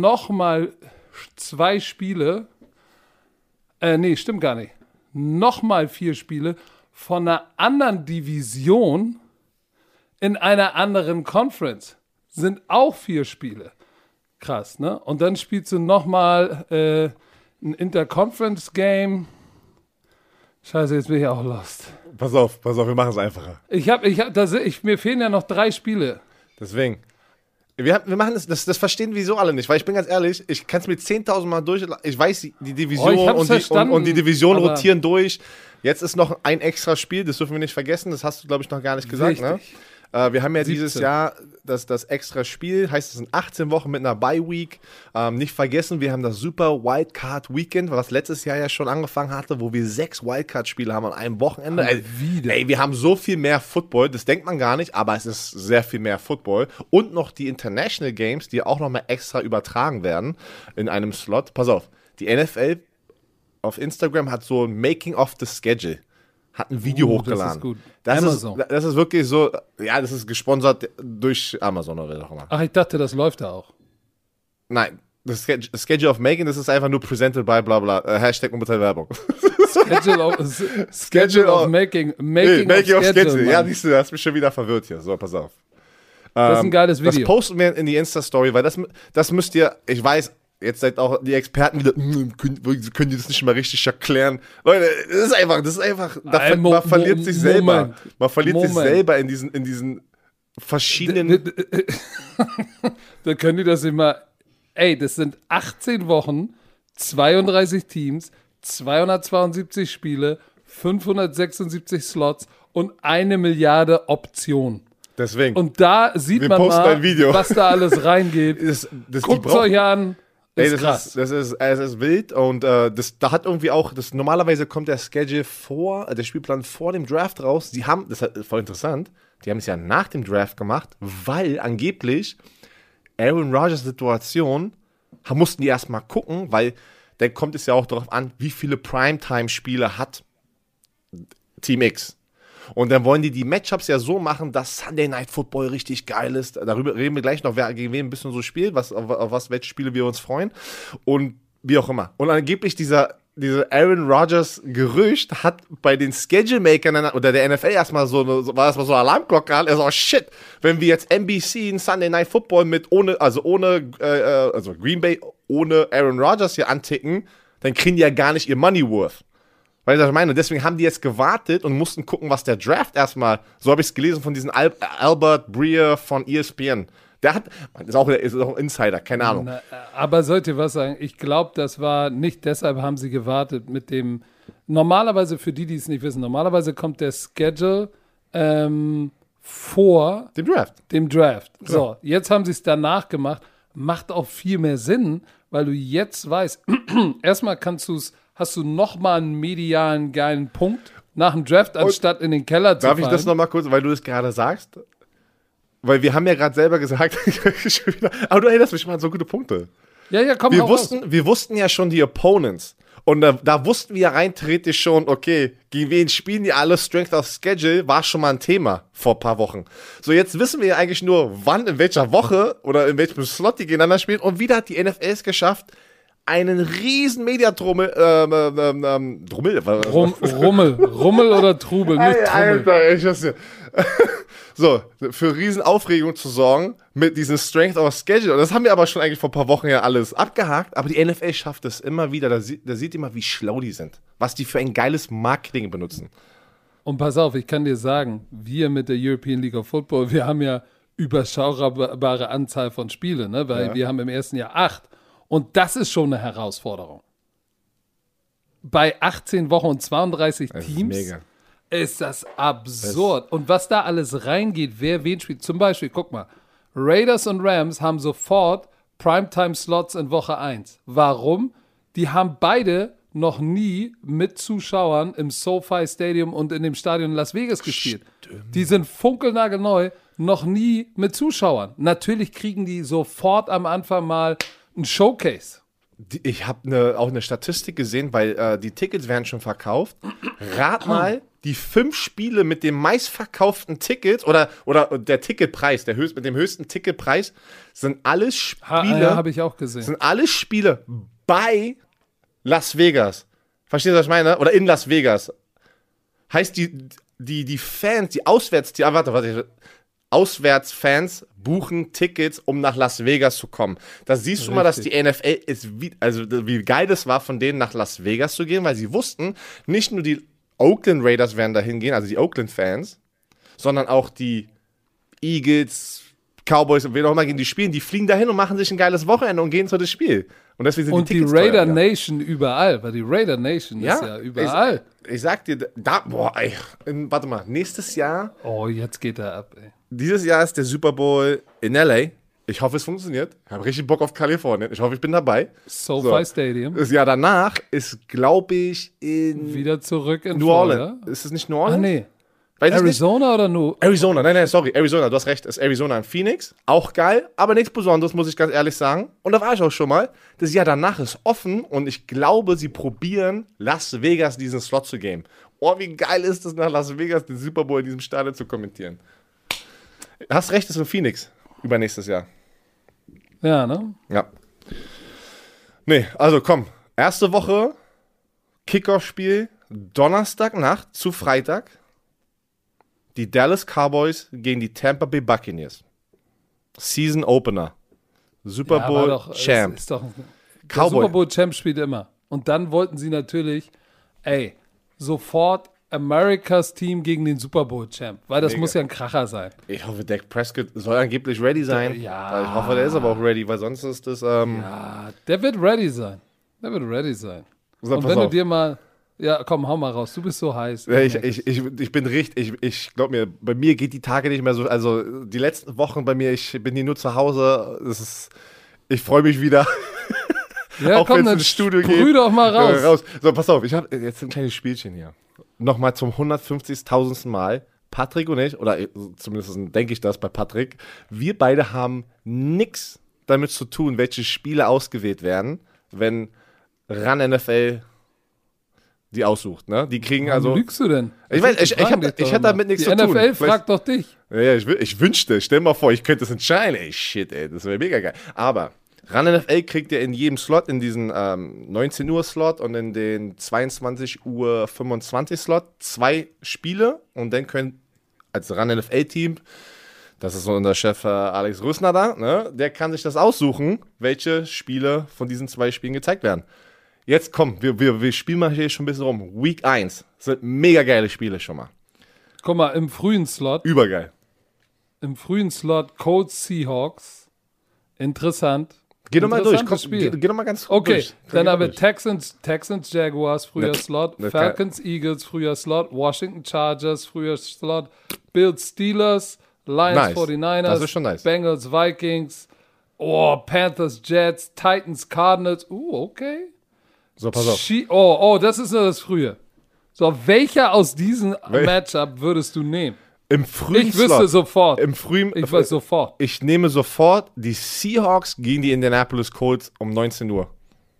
2 Spiele. Nee, stimmt gar nicht. Nochmal 4 Spiele von einer anderen Division in einer anderen Conference. Sind auch 4 Spiele. Krass, ne? Und dann spielst du nochmal ein Interconference-Game. Scheiße, jetzt bin ich auch lost. Pass auf, wir machen es einfacher. Mir fehlen ja noch 3 Spiele. Deswegen. Wir machen das verstehen wir so alle nicht, weil ich bin ganz ehrlich, ich kann es mir 10.000 Mal durch, ich weiß, die Division und die Division rotieren durch. Jetzt ist noch ein extra Spiel, das dürfen wir nicht vergessen, das hast du, glaube ich, noch gar nicht gesagt, ne? Wir haben ja 17. Dieses Jahr das extra Spiel, heißt es sind 18 Wochen mit einer Bye-Week. Nicht vergessen, wir haben das Super Wildcard-Weekend, was letztes Jahr ja schon angefangen hatte, wo wir 6 Wildcard-Spiele haben an einem Wochenende. Ey, wir haben so viel mehr Football, das denkt man gar nicht, aber es ist sehr viel mehr Football. Und noch die International Games, die auch nochmal extra übertragen werden in einem Slot. Pass auf, die NFL auf Instagram hat so ein Making of the Schedule. Hat ein Video hochgeladen. Das ist gut. Das ist wirklich so, ja, das ist gesponsert durch Amazon oder wer auch immer. Ach, ich dachte, das läuft da auch. Nein, das Schedule of Making, das ist einfach nur presented by bla bla, Hashtag unbezahlte Werbung. Schedule of Making of Schedule. Ja, siehst du, das hast mich schon wieder verwirrt hier. So, pass auf. Das ist ein geiles Video. Das posten wir in die Insta-Story, weil das müsst ihr, ich weiß, jetzt seid auch die Experten wieder, können die das nicht mal richtig erklären? Leute, das ist einfach, man verliert sich selber. Man verliert sich selber in diesen verschiedenen. Da können die das immer, das sind 18 Wochen, 32 Teams, 272 Spiele, 576 Slots und 1 Milliarde Optionen. Deswegen. Und da sieht man mal, was da alles reingeht. Guckt euch an. Das ist wild und da hat irgendwie auch, normalerweise kommt der Schedule der Spielplan vor dem Draft raus. Das ist voll interessant, die haben es ja nach dem Draft gemacht, weil angeblich Aaron Rodgers Situation, mussten die erstmal gucken, weil dann kommt es ja auch darauf an, wie viele Primetime-Spiele hat Team X. Und dann wollen die Matchups ja so machen, dass Sunday Night Football richtig geil ist. Darüber reden wir gleich noch, wer gegen wen ein bisschen so spielt, welche Spiele wir uns freuen. Und wie auch immer. Und angeblich diese Aaron Rodgers Gerücht hat bei den Schedule-Makern oder der NFL erstmal so eine Alarmglocke an. Also, shit, wenn wir jetzt NBC in Sunday Night Football also Green Bay ohne Aaron Rodgers hier anticken, dann kriegen die ja gar nicht ihr Money worth. Weißt du, was ich meine? Deswegen haben die jetzt gewartet und mussten gucken, was der Draft erstmal, so habe ich es gelesen von diesem Albert Breer von ESPN. Der ist auch ein Insider, keine Ahnung. Aber sollt ihr was sagen? Ich glaube, das war nicht deshalb haben sie gewartet mit dem, normalerweise für die es nicht wissen, normalerweise kommt der Schedule vor dem Draft. So, jetzt haben sie es danach gemacht, macht auch viel mehr Sinn, weil du jetzt weißt, erstmal hast du nochmal einen medialen geilen Punkt nach dem Draft, anstatt in den Keller zu fallen. Darf ich das nochmal kurz, weil du das gerade sagst? Weil wir haben ja gerade selber gesagt, aber du erinnerst mich mal an so gute Punkte. Ja, komm, wir wussten ja schon die Opponents. Und da wussten wir ja rein theoretisch schon, okay, gegen wen spielen die alle, Strength of Schedule war schon mal ein Thema vor ein paar Wochen. So, jetzt wissen wir ja eigentlich nur, wann, in welcher Woche oder in welchem Slot die gegeneinander spielen. Und wieder hat die NFL es geschafft, einen riesen Mediatrummel, Rummel oder Trubel, nicht Trummel. Alter, ich weiß nicht. So, für riesen Aufregung zu sorgen mit diesem Strength of Schedule. Und das haben wir aber schon eigentlich vor ein paar Wochen ja alles abgehakt. Aber die NFL schafft es immer wieder. Da sieht ihr mal, wie schlau die sind. Was die für ein geiles Marketing benutzen. Und pass auf, ich kann dir sagen, wir mit der European League of Football, wir haben ja überschaubare Anzahl von Spielen, ne? Weil wir haben im ersten Jahr 8. Und das ist schon eine Herausforderung. Bei 18 Wochen und 32 Teams ist das absurd. Und was da alles reingeht, wer wen spielt. Zum Beispiel, guck mal, Raiders und Rams haben sofort Primetime-Slots in Woche 1. Warum? Die haben beide noch nie mit Zuschauern im SoFi Stadium und in dem Stadion in Las Vegas gespielt. Die sind funkelnagelneu, noch nie mit Zuschauern. Natürlich kriegen die sofort am Anfang mal ein Showcase. Ich habe auch eine Statistik gesehen, weil die Tickets werden schon verkauft. Rat mal, die 5 Spiele mit dem meistverkauften Ticket oder der Ticketpreis, mit dem höchsten Ticketpreis, sind alles Spiele. Ja, habe ich auch gesehen. Sind alles Spiele bei Las Vegas. Verstehst du, was ich meine? Oder in Las Vegas. Heißt, die Fans, Auswärtsfans buchen Tickets, um nach Las Vegas zu kommen. Da siehst du mal, dass die NFL wie geil das war, von denen nach Las Vegas zu gehen, weil sie wussten, nicht nur die Oakland Raiders werden da hingehen, also die Oakland-Fans, sondern auch die Eagles, Cowboys und wen auch immer gegen die spielen, die fliegen dahin und machen sich ein geiles Wochenende und gehen zu das Spiel. Und deswegen sind die Tickets die Raider Nation überall, weil die Raider Nation ist ja überall. Ich sag dir, warte mal, nächstes Jahr. Oh, jetzt geht er ab, ey. Dieses Jahr ist der Super Bowl in LA. Ich hoffe, es funktioniert. Ich habe richtig Bock auf Kalifornien. Ich hoffe, ich bin dabei. SoFi Stadium. Das Jahr danach ist, glaube ich, wieder zurück in New Orleans. Ist es nicht New Orleans? Ah, nee. Arizona oder nur? Arizona, nein, sorry, Arizona, du hast recht, ist Arizona in Phoenix, auch geil, aber nichts Besonderes, muss ich ganz ehrlich sagen. Und da war ich auch schon mal. Das Jahr danach ist offen und ich glaube, sie probieren, Las Vegas diesen Slot zu geben. Oh, wie geil ist es, nach Las Vegas den Super Bowl in diesem Stadion zu kommentieren. Hast recht, ist in Phoenix, übernächstes Jahr. Ja, ne? Ja. Nee, also komm, erste Woche, Kickoff-Spiel, Donnerstagnacht zu Freitag. Die Dallas Cowboys gegen die Tampa Bay Buccaneers. Season Opener. Super Bowl Champ. Ist doch der Super Bowl Champ spielt immer. Und dann wollten sie natürlich, sofort Americas Team gegen den Super Bowl Champ. Weil das muss ja ein Kracher sein. Ich hoffe, Dak Prescott soll angeblich ready sein. Ja. Ich hoffe, der ist aber auch ready, weil sonst ist das... Ja, der wird ready sein. So, und wenn du dir mal... Ja, komm, hau mal raus. Du bist so heiß. Ja, ich bin richtig, ich glaube mir, bei mir geht die Tage nicht mehr so, also die letzten Wochen bei mir, ich bin hier nur zu Hause, ich freue mich wieder. Ja, auch wenn es ins Studio geht. Sprüh doch mal raus. So, pass auf, ich habe jetzt ein kleines Spielchen hier. Nochmal zum 150.000. Mal. Patrick und ich, oder zumindest denke ich das bei Patrick, wir beide haben nichts damit zu tun, welche Spiele ausgewählt werden, wenn RAN NFL die aussucht, ne? Die kriegen Warum lügst du denn? Ich weiß, ich hätte damit nichts zu tun. Die NFL fragt doch dich. Ja, ich wünschte, stell mal vor, ich könnte das entscheiden. Ey, shit, das wäre mega geil. Aber RAN NFL kriegt ja in jedem Slot, in diesen 19 Uhr Slot und in den 22 Uhr 25 Slot 2 Spiele und dann können als RAN NFL Team, das ist so unser Chef Alex Rösner da, ne? Der kann sich das aussuchen, welche Spiele von diesen 2 Spielen gezeigt werden. Jetzt komm, wir spielen mal hier schon ein bisschen rum. Week 1. Das sind mega geile Spiele schon mal. Guck mal, im frühen Slot. Übergeil. Im frühen Slot Colts Seahawks. Interessant. Geh doch mal durch. Geh doch mal ganz okay, durch. Dann haben wir Texans Jaguars, früher Slot. Falcons Eagles, früher Slot. Washington Chargers, früher Slot. Bills Steelers. Lions 49ers. Das ist schon nice. Bengals Vikings. Oh, Panthers, Jets, Titans, Cardinals. Okay. So, pass auf. Das ist nur das Frühe. So, welcher aus diesen Matchup würdest du nehmen? Im frühen Ich wüsste sofort. Ich weiß sofort. Ich nehme sofort die Seahawks gegen die Indianapolis Colts um 19 Uhr.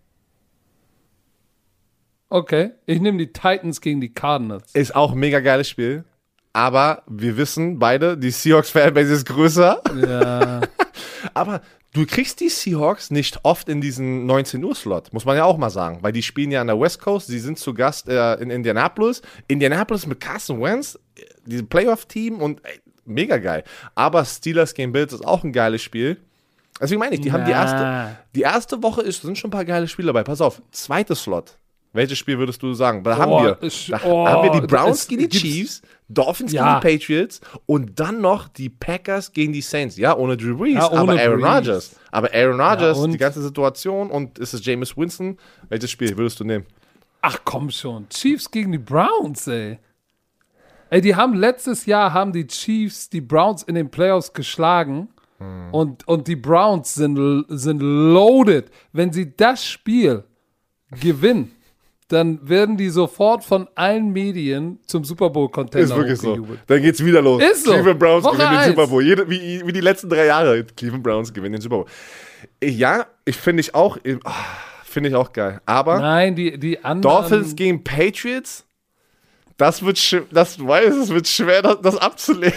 Okay, ich nehme die Titans gegen die Cardinals. Ist auch ein mega geiles Spiel. Aber wir wissen beide, die Seahawks-Fanbase ist größer. Ja. Aber du kriegst die Seahawks nicht oft in diesen 19 Uhr Slot, muss man ja auch mal sagen. Weil die spielen ja an der West Coast, sie sind zu Gast in Indianapolis. Indianapolis mit Carson Wentz, dieses Playoff-Team und mega geil. Aber Steelers gegen Bills ist auch ein geiles Spiel. Deswegen meine ich, die haben die erste Woche sind schon ein paar geile Spiele dabei. Pass auf, zweites Slot. Welches Spiel würdest du sagen? Da haben wir die Browns gegen die Chiefs, Dolphins gegen die Patriots und dann noch die Packers gegen die Saints. Ja, ohne Drew Brees, aber Aaron Rodgers. Aber Aaron Rodgers, die ganze Situation und ist es Jameis Winston. Welches Spiel würdest du nehmen? Ach komm schon, Chiefs gegen die Browns, ey. Ey, letztes Jahr die Chiefs die Browns in den Playoffs geschlagen und die Browns sind loaded. Wenn sie das Spiel gewinnen, dann werden die sofort von allen Medien zum Super Bowl-Contender Ist wirklich so. Dann geht's wieder los. Ist so. Cleveland Browns Woche gewinnen den 1. Super Bowl. Wie die letzten 3 Jahre. Cleveland Browns gewinnen den Super Bowl. Ja, finde ich auch geil. Aber nein, die anderen Dolphins gegen Patriots, es wird schwer, das abzulehnen.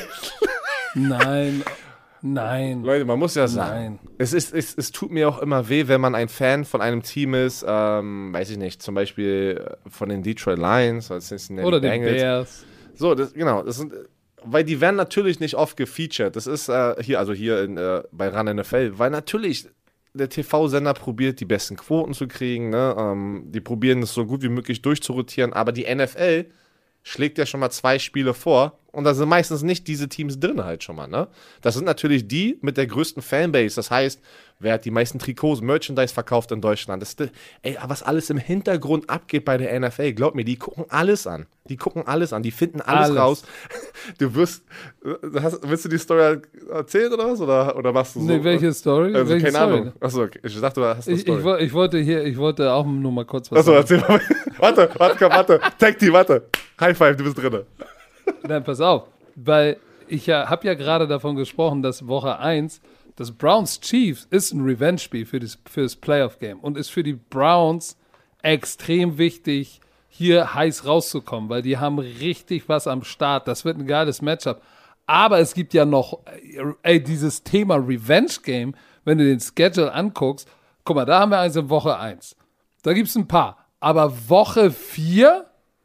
Nein. Leute, man muss ja sagen, es tut mir auch immer weh, wenn man ein Fan von einem Team ist, weiß ich nicht, zum Beispiel von den Detroit Lions oder den Bears. So, weil die werden natürlich nicht oft gefeatured. Das ist hier bei RAN NFL, weil natürlich der TV-Sender probiert, die besten Quoten zu kriegen, ne? Die probieren es so gut wie möglich durchzurotieren, aber die NFL schlägt ja schon mal 2 Spiele vor und da sind meistens nicht diese Teams drin halt schon mal, ne? Das sind natürlich die mit der größten Fanbase, das heißt, wer hat die meisten Trikots, Merchandise verkauft in Deutschland? Was alles im Hintergrund abgeht bei der NFL, glaub mir, die gucken alles an. Die finden alles raus. Willst du die Story erzählen oder was? Oder machst du so? Nee, welche Story? Also, welche keine Story? Ahnung. Achso, okay. Ich dachte, du hast eine Story. Ich wollte auch nur mal kurz was sagen. Achso, erzähl mal. Warte. Tag Team, warte. High Five, du bist drin. Nein, pass auf. Weil ich habe ja gerade davon gesprochen, dass Woche 1 das Browns-Chiefs ist ein Revenge-Spiel für das Playoff-Game und ist für die Browns extrem wichtig, hier heiß rauszukommen, weil die haben richtig was am Start. Das wird ein geiles Matchup. Aber es gibt ja noch dieses Thema Revenge-Game, wenn du den Schedule anguckst. Guck mal, da haben wir eins in Woche 1. Da gibt es ein paar. Aber Woche 4?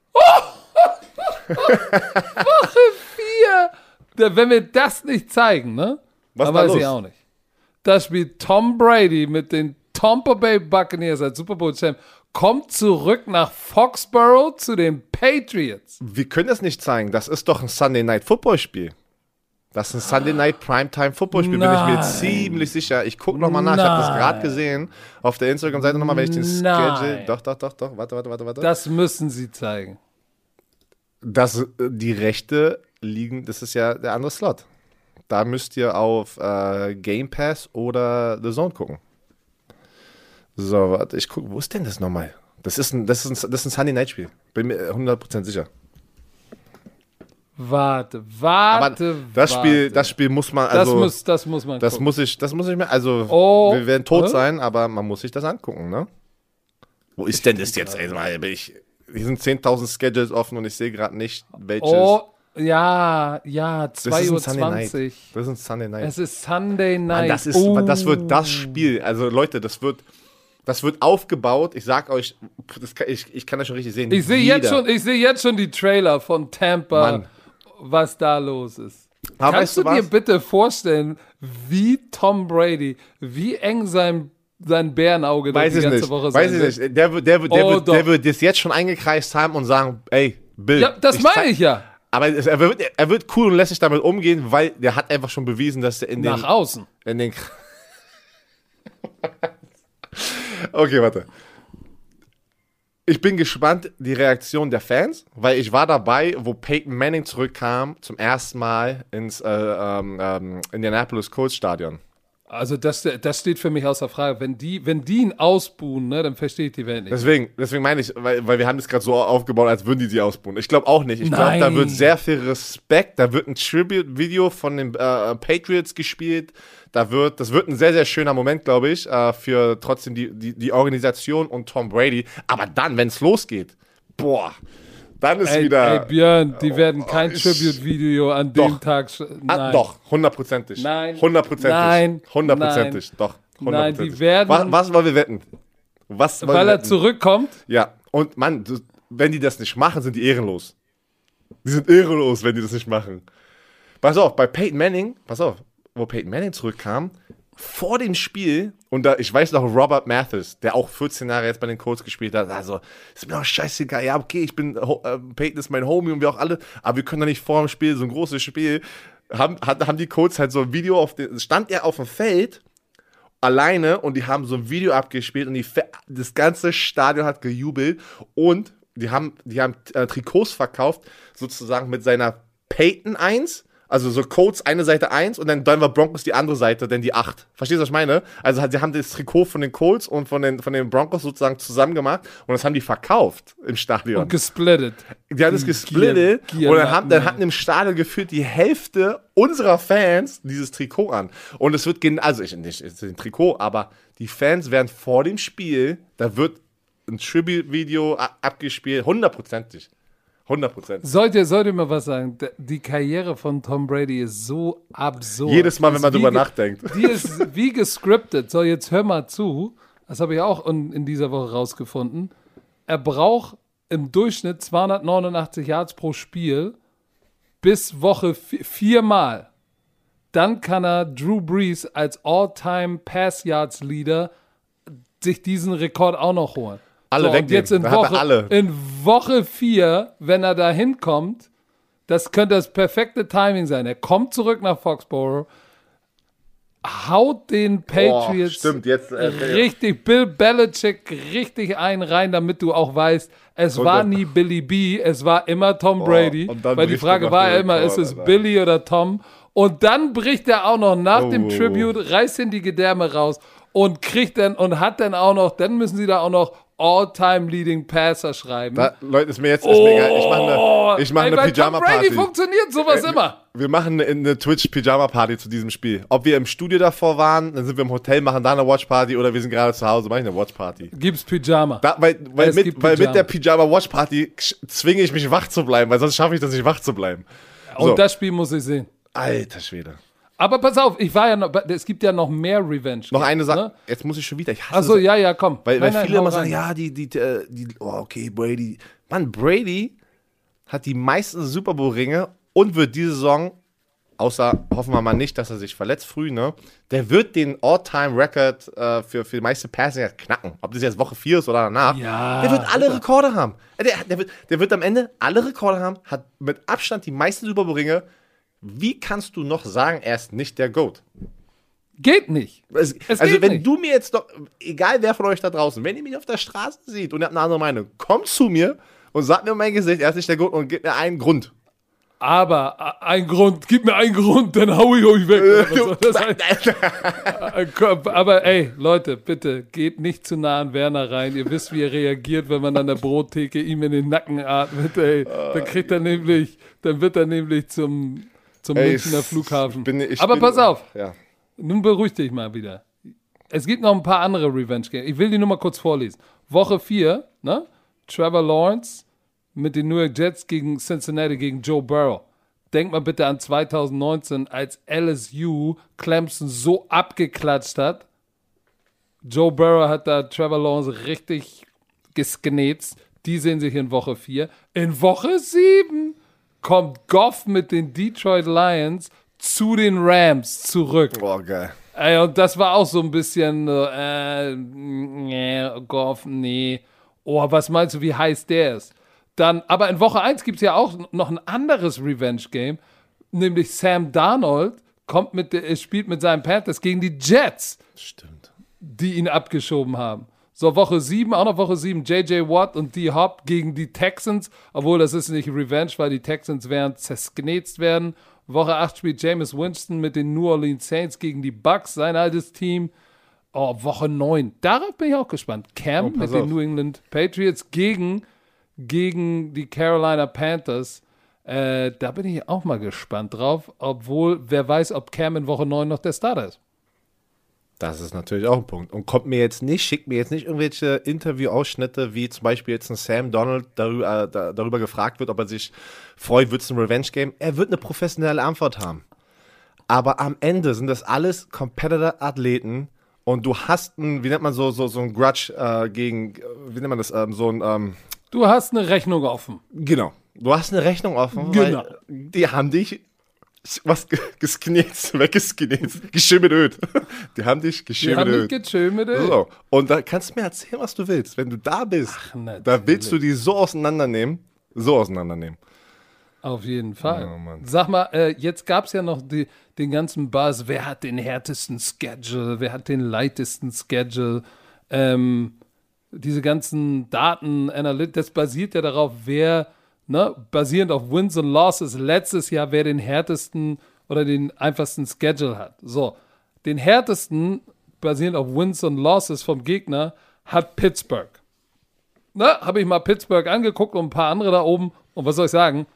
Woche 4! Wenn wir das nicht zeigen, ne? Was dann da weiß los? Ich auch nicht. Da spielt Tom Brady mit den Tampa Bay Buccaneers als Super Bowl Champ, kommt zurück nach Foxborough zu den Patriots. Wir können das nicht zeigen. Das ist doch ein Sunday Night Football Spiel. Das ist ein Sunday Night Primetime Football Spiel, bin ich mir ziemlich sicher. Ich gucke nochmal nach, ich habe das gerade gesehen. Auf der Instagram-Seite nochmal, wenn ich den Schedule. Doch. Warte. Das müssen sie zeigen. Die Rechte liegen, das ist ja der andere Slot. Da müsst ihr auf Game Pass oder The Zone gucken. So, warte, ich gucke, wo ist denn das nochmal? Das ist ein Sunday Night Spiel. Bin mir 100% sicher. Warte. Das Spiel muss man, also. Das muss man Das gucken. muss ich mir, also, wir werden tot sein, aber man muss sich das angucken, ne? Wo ist denn das jetzt, ey? Hier sind 10.000 Schedules offen und ich sehe gerade nicht, welches. Ja, 2:20 Uhr. Das ist ein Sunday Night. Es ist Sunday Night. Mann, das wird das Spiel. Also Leute, das wird aufgebaut. Ich sag euch, ich kann das schon richtig sehen. Ich sehe jetzt schon die Trailer von Tampa, Mann. Was da los ist. Aber Kannst du dir bitte vorstellen, wie Tom Brady, wie eng sein Bärenauge da die ganze Woche sein wird? Weiß ich nicht. Der wird das jetzt schon eingekreist haben und sagen, ey, Bill. Ja, das meine ich ja. Aber er wird cool und lässt sich damit umgehen, weil der hat einfach schon bewiesen, dass er nach außen. Okay, warte. Ich bin gespannt, die Reaktion der Fans, weil ich war dabei, wo Peyton Manning zurückkam, zum ersten Mal ins Indianapolis Colts Stadion. Also das steht für mich außer Frage. Wenn die ihn ausbuhen, ne, dann verstehe ich die Welt nicht. Deswegen meine ich, weil wir haben das gerade so aufgebaut, als würden die sie ausbuhen. Ich glaube auch nicht. Ich glaube, da wird sehr viel Respekt, da wird ein Tribute-Video von den Patriots gespielt. Das wird ein sehr, sehr schöner Moment, glaube ich, für trotzdem die Organisation und Tom Brady. Aber dann, wenn es losgeht, dann ist wieder... Ey, Björn, die werden kein Tribute-Video an dem Tag... Nein. Doch, hundertprozentig. Nein. Hundertprozentig. Hundertprozentig. Doch, hundertprozentig. Nein, die werden... Was wollen wir wetten? Weil er zurückkommt? Ja, und Mann, wenn die das nicht machen, sind die ehrenlos. Die sind ehrenlos, wenn die das nicht machen. Pass auf, bei Peyton Manning, wo Peyton Manning zurückkam, vor dem Spiel, und da, ich weiß noch, Robert Mathis, der auch 14 Jahre jetzt bei den Colts gespielt hat, also, ist mir doch scheißegal, ja, okay, Peyton ist mein Homie und wir auch alle, aber wir können doch nicht vor dem Spiel, so ein großes Spiel, haben die Colts halt so ein Video stand er auf dem Feld, alleine, und die haben so ein Video abgespielt und das ganze Stadion hat gejubelt und die haben Trikots verkauft, sozusagen mit seiner Peyton 1, also so Colts eine Seite 1 und dann Denver Broncos die andere Seite, dann die 8. Verstehst du, was ich meine? Also sie haben das Trikot von den Colts und von den Broncos sozusagen zusammen gemacht und das haben die verkauft im Stadion. Und gesplittet. Die haben das gesplittet und dann hatten im Stadion gefühlt die Hälfte unserer Fans dieses Trikot an. Und es wird, also ich nicht ein Trikot, aber die Fans werden vor dem Spiel, da wird ein Tribute-Video abgespielt, 100%. 100%. Sollt ihr mal was sagen? Die Karriere von Tom Brady ist so absurd. Jedes Mal, wenn man drüber nachdenkt. Die ist wie gescriptet. So, jetzt hör mal zu. Das habe ich auch in dieser Woche rausgefunden. Er braucht im Durchschnitt 289 Yards pro Spiel bis Woche 4 Mal. Dann kann er Drew Brees als All-Time Pass-Yards-Leader sich diesen Rekord auch noch holen. Alle so, und jetzt in Woche 4, wenn er da hinkommt, das könnte das perfekte Timing sein. Er kommt zurück nach Foxborough, haut den Patriots richtig, Bill Belichick richtig rein, damit du auch weißt, es war nie Billy B, es war immer Tom Brady, weil die Frage war ja immer, ist es Billy oder Tom? Und dann bricht er auch noch nach dem Tribute, reißt in die Gedärme raus und kriegt dann und hat dann auch noch, dann müssen sie da auch noch All-Time-Leading Passer schreiben. Leute, ist mir egal. Ich mache eine Pyjama-Party. Tom Brady funktioniert sowas immer. Wir machen eine Twitch-Pyjama-Party zu diesem Spiel. Ob wir im Studio davor waren, dann sind wir im Hotel, machen da eine Watch-Party oder wir sind gerade zu Hause, mache ich eine Watch-Party. Gibt's Pyjama. Weil mit der Pyjama-Watch-Party zwinge ich mich wach zu bleiben, weil sonst schaffe ich das nicht wach zu bleiben. So. Und das Spiel muss ich sehen. Alter Schwede. Aber pass auf, es gibt ja noch mehr Revenge. Noch eine Sache, ne? Jetzt muss ich schon wieder, Achso, ja, komm. Weil viele immer sagen, ja, okay, Brady. Mann, Brady hat die meisten Super Bowl-Ringe und wird diese Saison, außer hoffen wir mal nicht, dass er sich verletzt früh, ne? Der wird den All-Time-Record für die meiste Passing knacken. Ob das jetzt Woche 4 ist oder danach. Ja, der wird alle Rekorde haben. Der wird am Ende alle Rekorde haben, hat mit Abstand die meisten Super Bowl-Ringe. Wie kannst du noch sagen, er ist nicht der GOAT? Geht nicht. Du mir jetzt doch, egal wer von euch da draußen, wenn ihr mich auf der Straße seht und ihr habt eine andere Meinung, kommt zu mir und sagt mir mein Gesicht, er ist nicht der GOAT und gebt mir einen Grund. Aber gib mir einen Grund, dann hau ich euch weg. Aber ey, Leute, bitte, geht nicht zu nah an Werner rein. Ihr wisst, wie er reagiert, wenn man an der Brottheke ihm in den Nacken atmet. Ey, dann wird er nämlich zum Münchner Flughafen. Pass auf, nun beruhig dich mal wieder. Es gibt noch ein paar andere Revenge-Games. Ich will die nur mal kurz vorlesen. Woche 4, ne? Trevor Lawrence mit den New York Jets gegen Cincinnati, gegen Joe Burrow. Denk mal bitte an 2019, als LSU Clemson so abgeklatscht hat. Joe Burrow hat da Trevor Lawrence richtig gesgenetzt. Die sehen sich in Woche 4. In Woche 7 kommt Goff mit den Detroit Lions zu den Rams zurück. Boah, geil. Ey, und das war auch so ein bisschen Goff, nee. Oh, was meinst du, wie heiß der ist? Dann, aber in Woche 1 gibt es ja auch noch ein anderes Revenge-Game, nämlich Sam Darnold spielt mit seinen Panthers gegen die Jets. Stimmt. Die ihn abgeschoben haben. So, Woche 7, J.J. Watt und D-Hop gegen die Texans, obwohl das ist nicht Revenge, weil die Texans werden zersknetzt werden Woche 8 spielt Jameis Winston mit den New Orleans Saints gegen die Bucks, sein altes Team. Oh, Woche 9. Darauf bin ich auch gespannt. Cam mit den New England Patriots gegen die Carolina Panthers. Da bin ich auch mal gespannt drauf. Obwohl, wer weiß, ob Cam in Woche 9 noch der Starter ist. Das ist natürlich auch ein Punkt. Und schickt mir jetzt nicht irgendwelche Interview-Ausschnitte, wie zum Beispiel jetzt ein Sam Donald darüber gefragt wird, ob er sich freut, wird es ein Revenge-Game. Er wird eine professionelle Antwort haben. Aber am Ende sind das alles Competitor-Athleten und du hast ein Grudge gegen, wie nennt man das, Du hast eine Rechnung offen. Genau. Du hast eine Rechnung offen, genau. Weil die haben dich weggeskinnet, geschimmelt. Die haben dich geschimmelt. So. Und da kannst du mir erzählen, was du willst. Wenn du da bist, da willst du die so auseinandernehmen. Auf jeden Fall. Oh, Mann. Sag mal, jetzt gab es ja noch den ganzen Buzz. Wer hat den härtesten Schedule? Wer hat den leichtesten Schedule? Diese ganzen Daten, das basiert ja darauf, wer, basierend auf Wins und Losses letztes Jahr, wer den härtesten oder den einfachsten Schedule hat. So, den härtesten, basierend auf Wins und Losses vom Gegner, hat Pittsburgh. Habe ich mal Pittsburgh angeguckt und ein paar andere da oben. Und was soll ich sagen?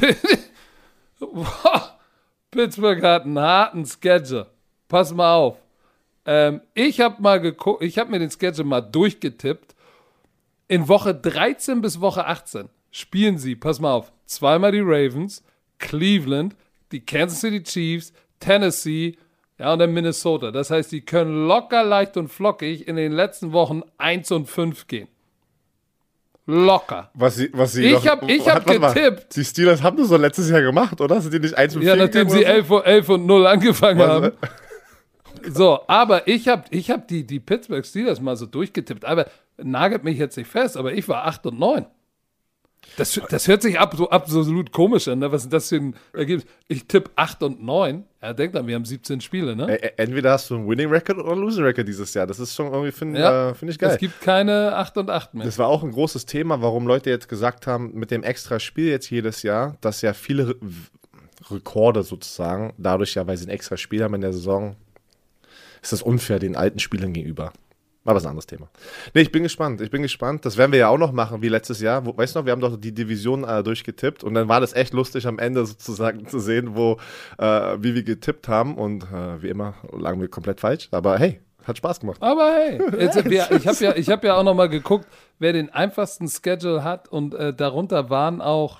Pittsburgh hat einen harten Schedule. Pass mal auf. Ich habe mal geguckt, ich habe mir den Schedule mal durchgetippt. In Woche 13 bis Woche 18 spielen sie, pass mal auf, zweimal die Ravens, Cleveland, die Kansas City Chiefs, Tennessee, und dann Minnesota. Das heißt, die können locker, leicht und flockig in den letzten Wochen 1-5 gehen. Locker. Ich hab getippt. Die Steelers haben das so letztes Jahr gemacht, oder? Sind die nicht 1-4? Ja, nachdem sie 11-0 angefangen haben. So, aber ich hab die Pittsburgh Steelers mal so durchgetippt. Aber nagelt mich jetzt nicht fest, aber ich war 8-9. Das hört sich absolut komisch an, ne? Was ist das für ein Ergebnis? Ich tippe 8-9. Ja, denk dann, wir haben 17 Spiele, ne? Entweder hast du einen Winning Record oder einen Losing Record dieses Jahr. Das ist schon irgendwie, finde ich geil. Es gibt keine 8-8 mehr. Das war auch ein großes Thema, warum Leute jetzt gesagt haben, mit dem extra Spiel jetzt jedes Jahr, dass ja viele Rekorde sozusagen, dadurch ja, weil sie ein extra Spiel haben in der Saison, ist das unfair den alten Spielern gegenüber. Aber das ist ein anderes Thema. Nee, ich bin gespannt. Das werden wir ja auch noch machen, wie letztes Jahr. Weißt du noch, wir haben doch die Division durchgetippt und dann war das echt lustig am Ende sozusagen zu sehen, wie wir getippt haben und wie immer lagen wir komplett falsch. Aber hey, hat Spaß gemacht. Aber hey, ich hab ja auch noch mal geguckt, wer den einfachsten Schedule hat und darunter waren auch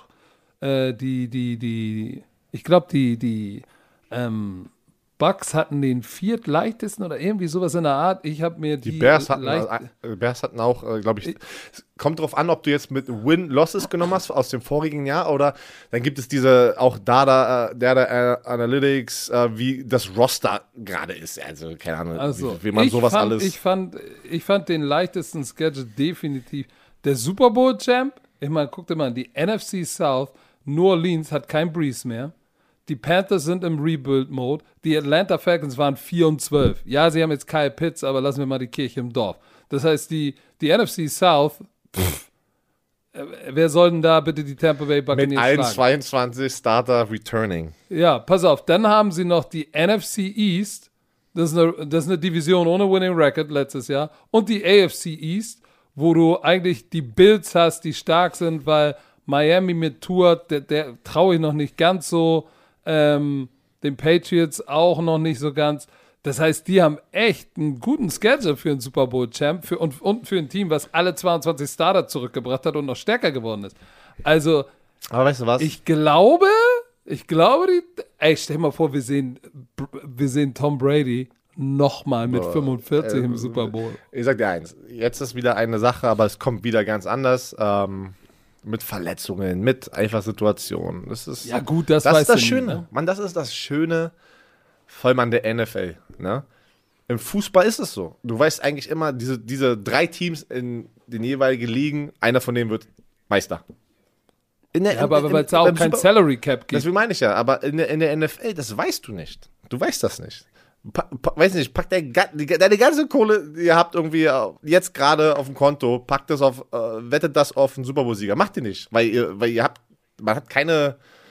die Bucks hatten den viertleichtesten oder irgendwie sowas in der Art. Ich habe mir die Bears hatten auch, glaube ich, kommt drauf an, ob du jetzt mit Win-Losses genommen hast aus dem vorigen Jahr oder dann gibt es diese auch Data Analytics, wie das Roster gerade ist. Also keine Ahnung, wie man sowas alles... Ich fand den leichtesten Schedule definitiv der Super Bowl-Champ. Ich meine, guck dir mal an, die NFC South, New Orleans hat kein Breeze mehr. Die Panthers sind im Rebuild-Mode. Die Atlanta Falcons waren 4-12. Ja, sie haben jetzt Kyle Pitts, aber lassen wir mal die Kirche im Dorf. Das heißt, die NFC South, wer soll denn da bitte die Tampa Bay Buccaneers schlagen? Mit 1,22 Starter returning. Ja, pass auf. Dann haben sie noch die NFC East. Das ist eine Division ohne Winning Record letztes Jahr. Und die AFC East, wo du eigentlich die Bills hast, die stark sind, weil Miami mit Tour, der traue ich noch nicht ganz so. Den Patriots auch noch nicht so ganz. Das heißt, die haben echt einen guten Schedule für einen Super Bowl-Champ und für ein Team, was alle 22 Starter zurückgebracht hat und noch stärker geworden ist. Also, aber weißt du was? Ich glaube, stell dir mal vor, wir sehen Tom Brady nochmal mit 45 im Super Bowl. Ich sag dir eins, jetzt ist wieder eine Sache, aber es kommt wieder ganz anders. Mit Verletzungen, mit einfach Situationen. Das ist, ja gut, das ist das Schöne. Ne? Mann, das ist das Schöne, vor allem an der NFL. Ne? Im Fußball ist es so. Du weißt eigentlich immer, diese 3 Teams in den jeweiligen Ligen, einer von denen wird Meister. Aber weil es auch kein Salary Cap gibt. Deswegen meine ich ja, aber in der NFL, das weißt du nicht. Du weißt das nicht. Weiß nicht, packt deine ganze Kohle, die ihr habt irgendwie jetzt gerade auf dem Konto, packt das wettet das auf einen Super Bowl-Sieger. Macht ihr nicht, weil man hat keine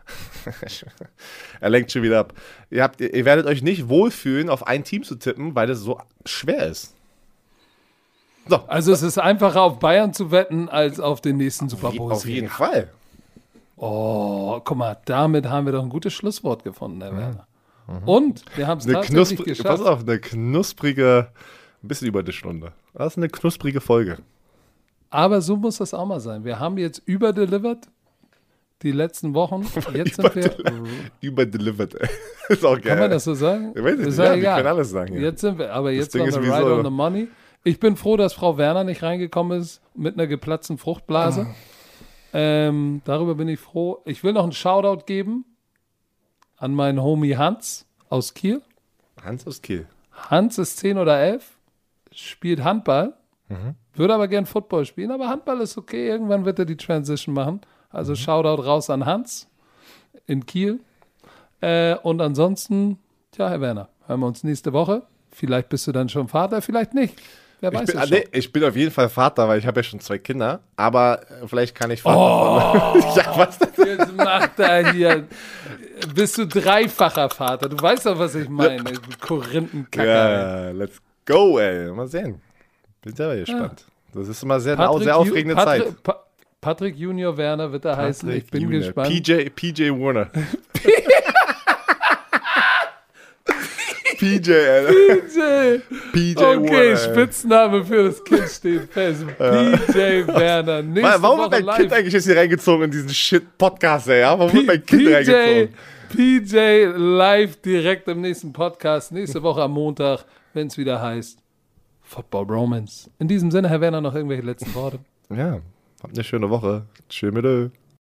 Er lenkt schon wieder ab. Ihr werdet euch nicht wohlfühlen, auf ein Team zu tippen, weil das so schwer ist. So. Also es ist einfacher, auf Bayern zu wetten, als auf den nächsten Super Bowl. Auf jeden Fall. Oh, guck mal, damit haben wir doch ein gutes Schlusswort gefunden, Herr Werner. Und wir haben es tatsächlich geschafft. Pass auf, eine knusprige, ein bisschen über eine Stunde. Das ist eine knusprige Folge. Aber so muss das auch mal sein. Wir haben jetzt überdelivered die letzten Wochen. Jetzt sind wir überdelivered. Ist auch geil. Kann man das so sagen? Ich weiß nicht, ist ja, egal. wir können alles sagen. Ja. Jetzt sind wir, aber jetzt Ding waren ist wir right wie so- on the money. Ich bin froh, dass Frau Werner nicht reingekommen ist mit einer geplatzten Fruchtblase. Darüber bin ich froh. Ich will noch einen Shoutout geben an meinen Homie Hans aus Kiel. Hans aus Kiel. Hans ist 10 oder 11, spielt Handball, würde aber gern Football spielen, aber Handball ist okay, irgendwann wird er die Transition machen. Also Shoutout raus an Hans in Kiel. Und ansonsten, tja, Herr Werner, hören wir uns nächste Woche. Vielleicht bist du dann schon Vater, vielleicht nicht. Wer weiß es schon. Ich bin auf jeden Fall Vater, weil ich habe ja schon 2 Kinder. Aber vielleicht kann ich Vater. Ja, was denn? Jetzt macht er hier. Bist du dreifacher Vater? Du weißt doch, was ich meine. Korinthenkacker. Ja, let's go, ey. Mal sehen. Bin selber gespannt. Das ist immer sehr aufregende Zeit. Patrick Junior Werner wird er heißen. Ich bin gespannt. PJ Warner. PJ, Alter. PJ Okay, Warner. Spitzname für das Kind steht fest. PJ Werner. Warum wird mein Kind eigentlich jetzt hier reingezogen in diesen Shit-Podcast, ey? Ja? Warum wird mein Kind reingezogen? PJ live direkt im nächsten Podcast. Nächste Woche am Montag, wenn es wieder heißt Football Bromance. In diesem Sinne, Herr Werner, noch irgendwelche letzten Worte? Ja, habt eine schöne Woche. Tschüss mit